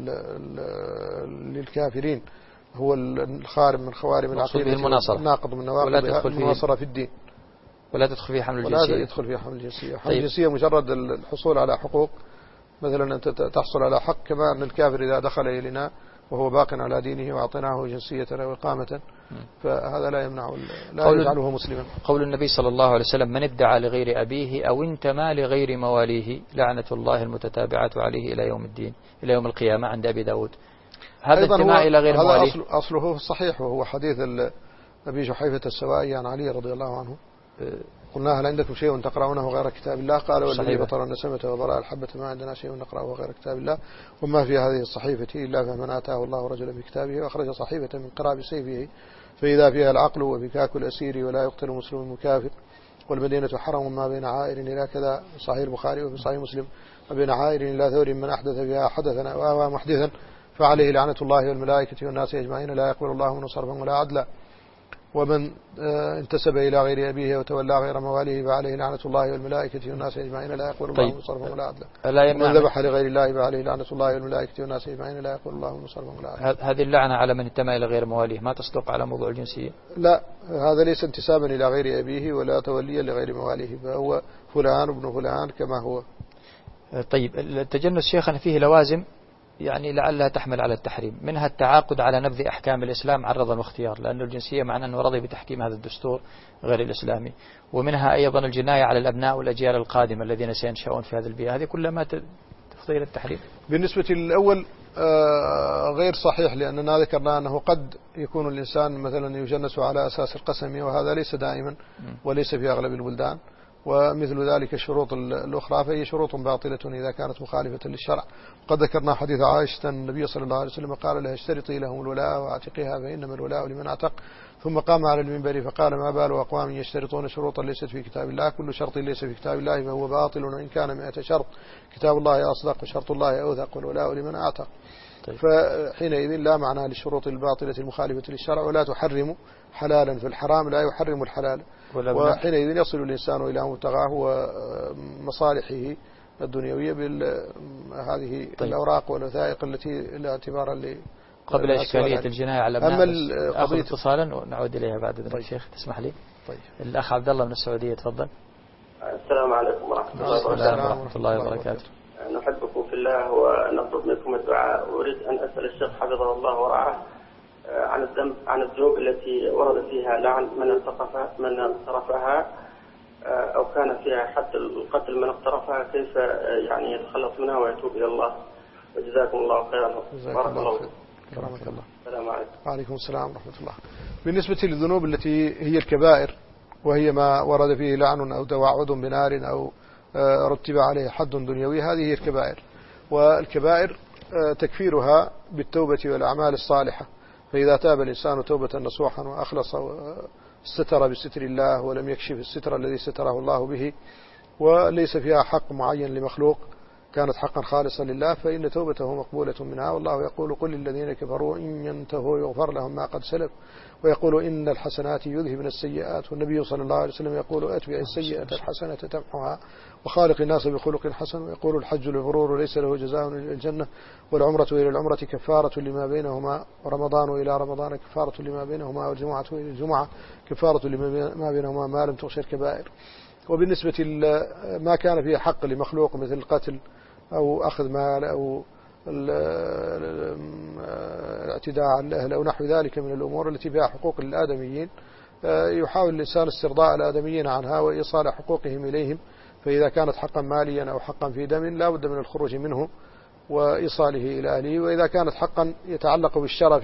للكافرين هو الخارم من خوارم العقيدة، الناقض من نواقض المناصرة في الدين، ولا تدخل فيه حمل الجنسية. ولا يدخل فيه حمل الجنسية. حمل الجنسية مجرد الحصول على حقوق مثلا أنت تحصل على حق، كما أن الكافر إذا دخل إلينا وهو باق على دينه وأعطيناه جنسية أو إقامة فهذا لا يمنع، لا يجعله مسلما. قول النبي صلى الله عليه وسلم: من ادعى لغير أبيه أو انتمى لغير مواليه لعنة الله المتتابعة عليه إلى يوم الدين، إلى يوم القيامة، عند أبي داود. هذا انتماء إلى غير مواليه هذا أصله الصحيح، وهو حديث أبي جحيفة السوائي عن علي رضي الله عنه: قلنا هل عندكم شيء تقرؤونه غير كتاب الله؟ قال: والذي فطر النسمة وبراء الحبة ما عندنا شيء نقرأه غير كتاب الله، وما في هذه الصحيفة إلا فمن آتاه الله رجلا بكتابه وأخرج صحيفة من قراب سيفه فإذا فيها العقل وفكاك الأسير ولا يقتل مسلم مكافر، والمدينة حرم ما بين عائر إلى كذا، صحيح البخاري وفي صحيح مسلم: ما بين عائر إلى ثور من أحدث فيها حدثا أو آوى محدثا فعليه لعنة الله والملائكة والناس أجمعين لا يقبل الله منه صرفا ولا عدلا، ومن انتسب إلى غير أبيه وتولى غير مواليه فعليه لعنة الله والملائكة والناس أجمعين لا يقبل الله منه صرفا ولا عدلا، ومن ذبح لغير الله فعليه لعنة الله والملائكة والناس أجمعين لا يقبل الله منه صرفا ولا عدلا. هذه اللعنة على من انتمى إلى غير مواليه ما تصدق على موضوع الجنسية؟ لا، هذا ليس انتسابا إلى غير أبيه ولا توليا لغير مواليه، فهو فلان ابن فلان كما هو. طيب، التجنس شيخنا فيه لوازم يعني لعلها تحمل على التحريم، منها التعاقد على نبذ أحكام الإسلام عن رضا واختيار، لأن الجنسية معنى أنه رضي بتحكيم هذا الدستور غير الإسلامي، ومنها أيضا الجناية على الأبناء والأجيال القادمة الذين سينشأون في هذه البيئة، هذه كلها ما تفضي إلى التحريم. بالنسبة للأول غير صحيح، لأننا ذكرنا أنه قد يكون الإنسان مثلا يجنس على أساس القسم، وهذا ليس دائما وليس في أغلب البلدان، ومثل ذلك الشروط الأخرى فهي شروط باطلة إذا كانت مخالفة للشرع. قد ذكرنا حديث عائشة النبي صلى الله عليه وسلم قال لها: اشترطي لهم الولاء واعتقيها فإنما الولاء لمن اعتق، ثم قام على المنبر فقال: ما بال أقوام يشترطون شروطا ليست في كتاب الله، كل شرط ليس في كتاب الله فهو باطل وإن كان 100 شرط، كتاب الله أصدق وشرط الله أوثق والولاء لمن اعتق. فحينئذ لا معنى للشروط الباطلة المخالفة للشرع، ولا تحرم حلالا في الحرام لا يحرم الحلال، وحينئذ يصل الإنسان إلى مبتغاه ومصالحه الدنيوية بهذه الأوراق والوثائق التي لا اعتبار قبل إشكالية الجناية على الأبناء. أخذ اتصالا ونعود إليها بعد ذلك. شيخ تسمح لي؟ طيب. الأخ عبد الله من السعودية، تفضل. السلام عليكم ورحمة الله وبركاته. السلام ورحمة الله وبركاته. نحبكم في الله ونطلب منكم الدعاء. أريد أن أسأل الشيخ حفظه الله ورعاه عن الذنوب التي ورد فيها لعن من اقترفها أو كان فيها حد القتل من اقترفها، كيف يعني يتخلص منها ويتوب إلى الله. وجزاكم الله خيرا. بارك الله فيكم. كرمك الله. السلام عليكم. وعليكم السلام ورحمة الله. بالنسبة للذنوب التي هي الكبائر، وهي ما ورد فيه لعن أو توعد بنار أو رتب عليه حد دنيوي، هذه هي الكبائر. والكبائر تكفيرها بالتوبة والأعمال الصالحة، فإذا تاب الإنسان توبة نصوحا وأخلص واستتر بستر الله ولم يكشف الستر الذي ستره الله به، وليس فيها حق معين لمخلوق، كانت حقا خالصا لله، فإن توبته مقبولة منها. والله يقول: قل للذين كفروا إن ينتهوا يغفر لهم ما قد سلف، ويقول: إن الحسنات يذهبن السيئات. والنبي صلى الله عليه وسلم يقول: أتبع السيئة الحسنة تمحها وخالق الناس بخلق حسن. ويقول: الحج للبرور ليس له جزاء إلا الجنة، والعمرة إلى العمرة كفارة لما بينهما، ورمضان إلى رمضان كفارة لما بينهما، والجمعة إلى الجمعة كفارة لما بينهما ما لم تغش الكبائر. وبالنسبة ما كان فيه حق لمخلوق مثل القتل أو أخذ مال أو الاعتداء على الأهل أو نحو ذلك من الأمور التي فيها حقوق للآدميين، يحاول الإنسان استرضاء الآدميين عنها وإيصال حقوقهم إليهم، فإذا كانت حقا ماليا أو حقا في دم لا بد من الخروج منه وإيصاله إلى أهله، وإذا كانت حقا يتعلق بالشرف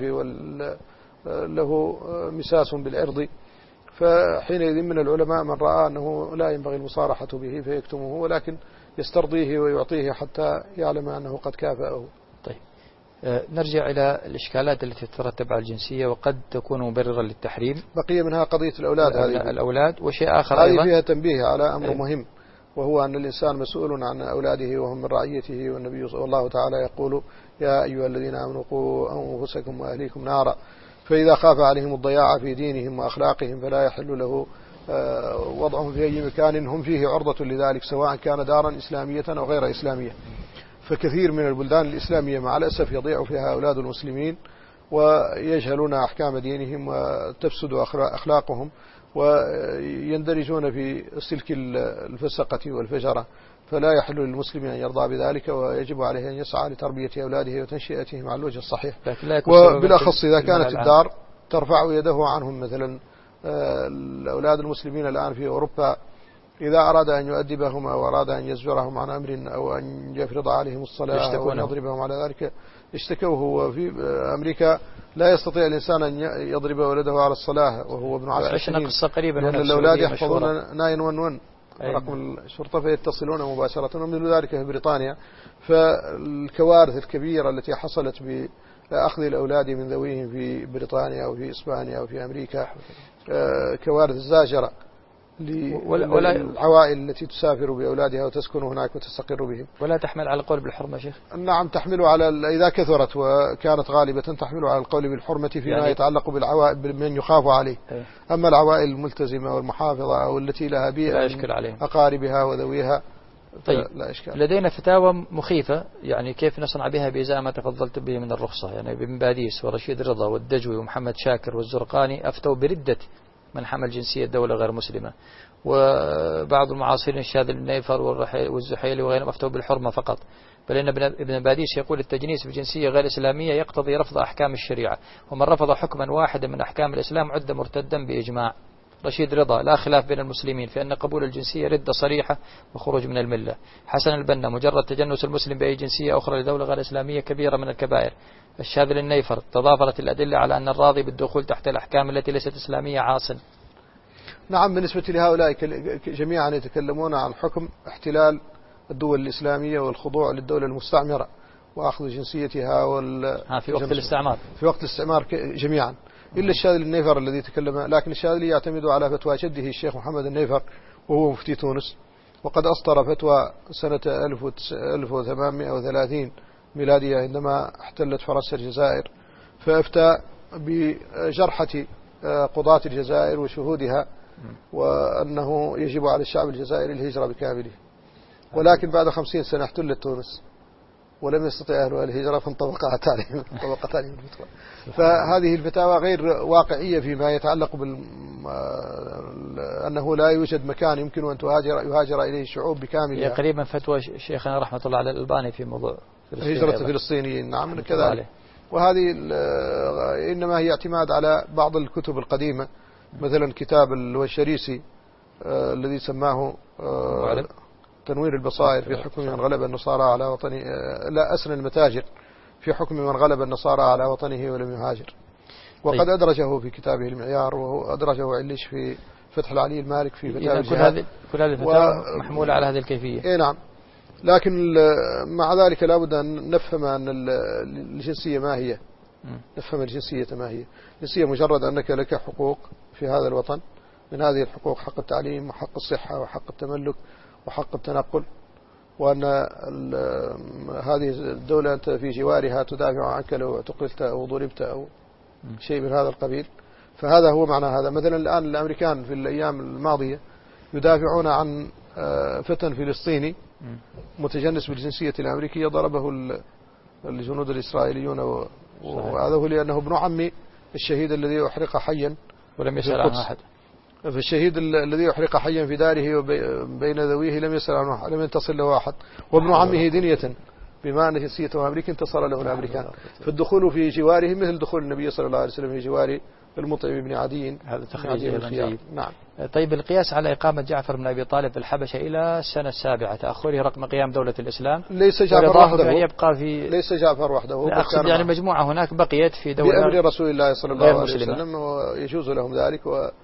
له مساس بالعرض، فحينئذ من العلماء من رأى أنه لا ينبغي المصارحة به فيكتمه، ولكن يسترضيه ويعطيه حتى يعلم أنه قد كافأه. طيب، نرجع إلى الإشكالات التي تترتب على الجنسية وقد تكون مبررا للتحريم. بقي منها قضية الأولاد وشيء آخر هذه أيضا فيها تنبيه على أمر مهم، وهو أن الإنسان مسؤول عن أولاده وهم من رعيته، والنبي صلى الله تعالى يقول: يا أيها الذين آمنوا قوا أنفسكم وأهليكم نارا، فإذا خاف عليهم الضياع في دينهم وأخلاقهم فلا يحل له وضعهم في أي مكان هم فيه عرضة لذلك، سواء كان دارا إسلامية أو غير إسلامية. فكثير من البلدان الإسلامية مع الأسف يضيع فيها أولاد المسلمين ويجهلون أحكام دينهم وتفسد أخلاقهم، ويندرجون في سلك الفسقة والفجرة، فلا يحل للمسلم أن يرضى بذلك، ويجب عليه أن يسعى لتربية أولاده وتنشئتهم على الوجه الصحيح. وبالأخص إذا كانت الدار ترفع يده عنهم. مثلا الأولاد المسلمين الآن في أوروبا إذا أراد أن يؤدبهم أو أراد أن يزجرهم عن أمر أو أن يفرض عليهم الصلاة أو أن يضربهم على ذلك اشتكوه. وفي أمريكا لا يستطيع الإنسان أن يضرب ولده على الصلاة وهو ابن 10 سنين، لأن الأولاد يحفظون 911 رقم الشرطة فيتصلون مباشرة. ومثل ذلك في بريطانيا. فالكوارث الكبيرة التي حصلت بأخذ الأولاد من ذويهم في بريطانيا أو في إسبانيا أو في أمريكا كوارث زاجرة للعوائل التي تسافر بأولادها وتسكن هناك وتستقر بهم. ولا تحمل على القول بالحرمة شيخ؟ نعم، تحمل على إذا كثرت وكانت غالبة تحمل على القول بالحرمة فيما يعني يتعلق بالعوائل من يخاف عليه. أما العوائل الملتزمة والمحافظة أو التي لها بيئة أقاربها وذويها طيب لا إشكال. لدينا فتاوى مخيفة، يعني كيف نصنع بها بإزاء ما تفضلت به من الرخصة. يعني ابن باديس ورشيد رضا والدجوي ومحمد شاكر والزرقاني أفتوا بردة من حمل جنسية دولة غير مسلمة، وبعض المعاصرين الشاذلي النيفر والزحيلي وغيرهم أفتوا بالحرمة فقط. بل إن ابن باديس يقول التجنيس بجنسية غير إسلامية يقتضي رفض أحكام الشريعة، ومن رفض حكما واحدا من أحكام الإسلام عد مرتدا بإجماع. رشيد رضا لا خلاف بين المسلمين في أن قبول الجنسية ردة صريحة وخروج من الملة. حسن البنا مجرد تجنس المسلم بأي جنسية أخرى لدولة غير إسلامية كبيرة من الكبائر. الشاذلي النيفر تضافرت الأدلة على أن الراضي بالدخول تحت الأحكام التي ليست إسلامية عاصٍ. نعم، بالنسبة لهؤلاء جميعا يتكلمون عن حكم احتلال الدول الإسلامية والخضوع للدولة المستعمرة وأخذ جنسيتها في وقت الاستعمار، في وقت الاستعمار جميعا، إلا الشاذلي النيفر الذي تكلم. لكن الشاذلي يعتمد على فتوى جده الشيخ محمد النيفر وهو مفتي تونس، وقد أصدر فتوى سنة 1830 ميلادية عندما احتلت فرنسا الجزائر، فأفتى بجرحة قضاة الجزائر وشهودها وأنه يجب على الشعب الجزائري الهجرة بكامله. ولكن بعد 50 سنة احتلت تونس ولم يستطيع أهلها الهجرة فانطبقت عليهم الفتوى. فهذه الفتاوى غير واقعية فيما يتعلق أنه لا يوجد مكان يمكن أن يهاجر إليه الشعوب بكاملها. هي قريبا فتوى شيخنا رحمة الله على الألباني في موضوع هجرة الفلسطينيين. نعم كذلك. وهذه إنما هي اعتماد على بعض الكتب القديمة، مثلا كتاب الشريسي الذي سماه تنوير البصائر في حكم من غلب النصارى على وطنه، لا أسن المتاجر في حكم من غلب النصارى على وطنه ولم يهاجر. وقد أدرجه في كتابه المعيار، وأدرجه علش في فتح العلي المالك في فتاوى الجهاد. كل هذه الفتاوى محمولة على هذه الكيفية. إيه نعم. لكن مع ذلك لابد أن نفهم أن الجنسية ما هي. نفهم الجنسية ما هي. الجنسية مجرد أنك لك حقوق في هذا الوطن، من هذه الحقوق حق التعليم وحق الصحة وحق التملك وحق التنقل، وأن هذه الدولة أنت في جوارها تدافع عنك لو اعتقلت أو ضربت أو شيء من هذا القبيل. فهذا هو معنى هذا. مثلا الآن الأمريكان في الأيام الماضية يدافعون عن فتى فلسطيني متجنس بالجنسية الأمريكية ضربه الجنود الإسرائيليون، وهذا هو لأنه ابن عم الشهيد الذي أحرق حيا ولم يسأل عنه أحد. فالشهيد الذي أحرق حيا في داره وبين ذويه لم يسأل عنه، لم ينتصر له أحد، وابن عمه دنية بما أن جنسيته أمريكي انتصر له الأمريكان. فالدخول في جواره مثل دخول النبي صلى الله عليه وسلم في جوار المطعم بن عدي. هذا تخريج جيد. نعم. طيب القياس على إقامة جعفر بن أبي طالب في الحبشة إلى السنة 7 تأخره رغم قيام دولة الإسلام. ليس جعفر وحده. يبقى في ليس جعفر وحده. أقصد يعني مجموعة هناك بقيت في دولة بأمر رسول الله صلى الله عليه وسلم، ويجوز لهم ذلك،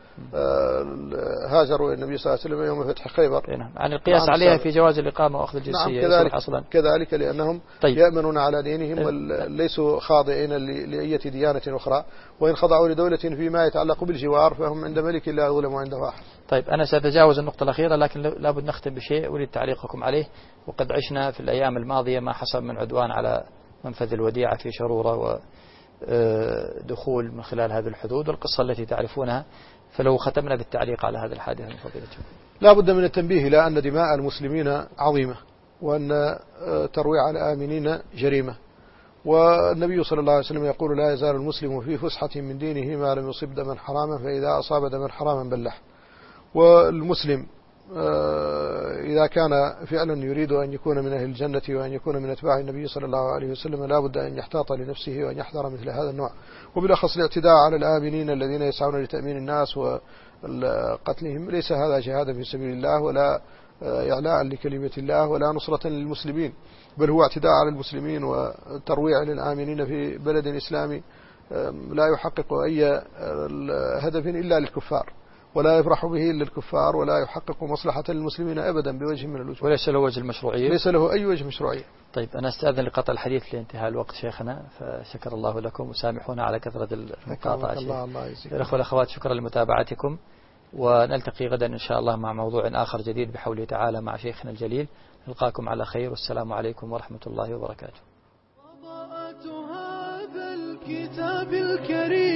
وهاجروا النبي صلى الله عليه وسلم يوم فتح خيبر. نعم. عن القياس عليها في جواز الإقامة وأخذ الجنسية. نعم كذلك لأنهم يأمنون على دينهم وليسوا خاضعين لأي ديانة أخرى، وإن خضعوا لدولة فيما يتعلق بالجوار فهم عند ملك لا يظلم عنده أحد. طيب أنا سأتجاوز النقطة الأخيرة، لكن لابد نختم بشيء أريد تعليقكم عليه. وقد عشنا في الأيام الماضية ما حصل من عدوان على منفذ الوديعة في شرورة ودخول من خلال هذه الحدود والقصة التي تعرفونها، فلو ختمنا بالتعليق على هذا الحادث من فضيلتكم. لا بد من التنبيه إلى أن دماء المسلمين عظيمة، وأن ترويع الآمنين جريمة، والنبي صلى الله عليه وسلم يقول لا يزال المسلم في فسحة من دينه ما لم يصب دما حراما، فإذا أصاب دما حراما بلح. والمسلم إذا كان فعلا يريد أن يكون من أهل الجنة وأن يكون من أتباع النبي صلى الله عليه وسلم لا بد أن يحتاط لنفسه وأن يحذر مثل هذا النوع، وبالأخص الاعتداء على الآمنين الذين يسعون لتأمين الناس وقتلهم. ليس هذا جهادا في سبيل الله ولا إعلاء لكلمة الله ولا نصرة للمسلمين، بل هو اعتداء على المسلمين وترويع للآمنين في بلد إسلامي لا يحقق أي هدف إلا للكفار، ولا يفرح به إلا الكفار، ولا يحقق مصلحة للمسلمين أبدا بوجه من الوجوه، وليس له وجه المشروعية، ليس له أي وجه مشروعية. طيب أنا أستأذن لقطع الحديث لانتهاء الوقت شيخنا، فشكر الله لكم وسامحونا على كثرة المقاطعة. الله الأخوة والأخوات شكرا لمتابعتكم، ونلتقي غدا إن شاء الله مع موضوع آخر جديد بحوله تعالى مع شيخنا الجليل. نلقاكم على خير، والسلام عليكم ورحمة الله وبركاته. هذا الكتاب الكريم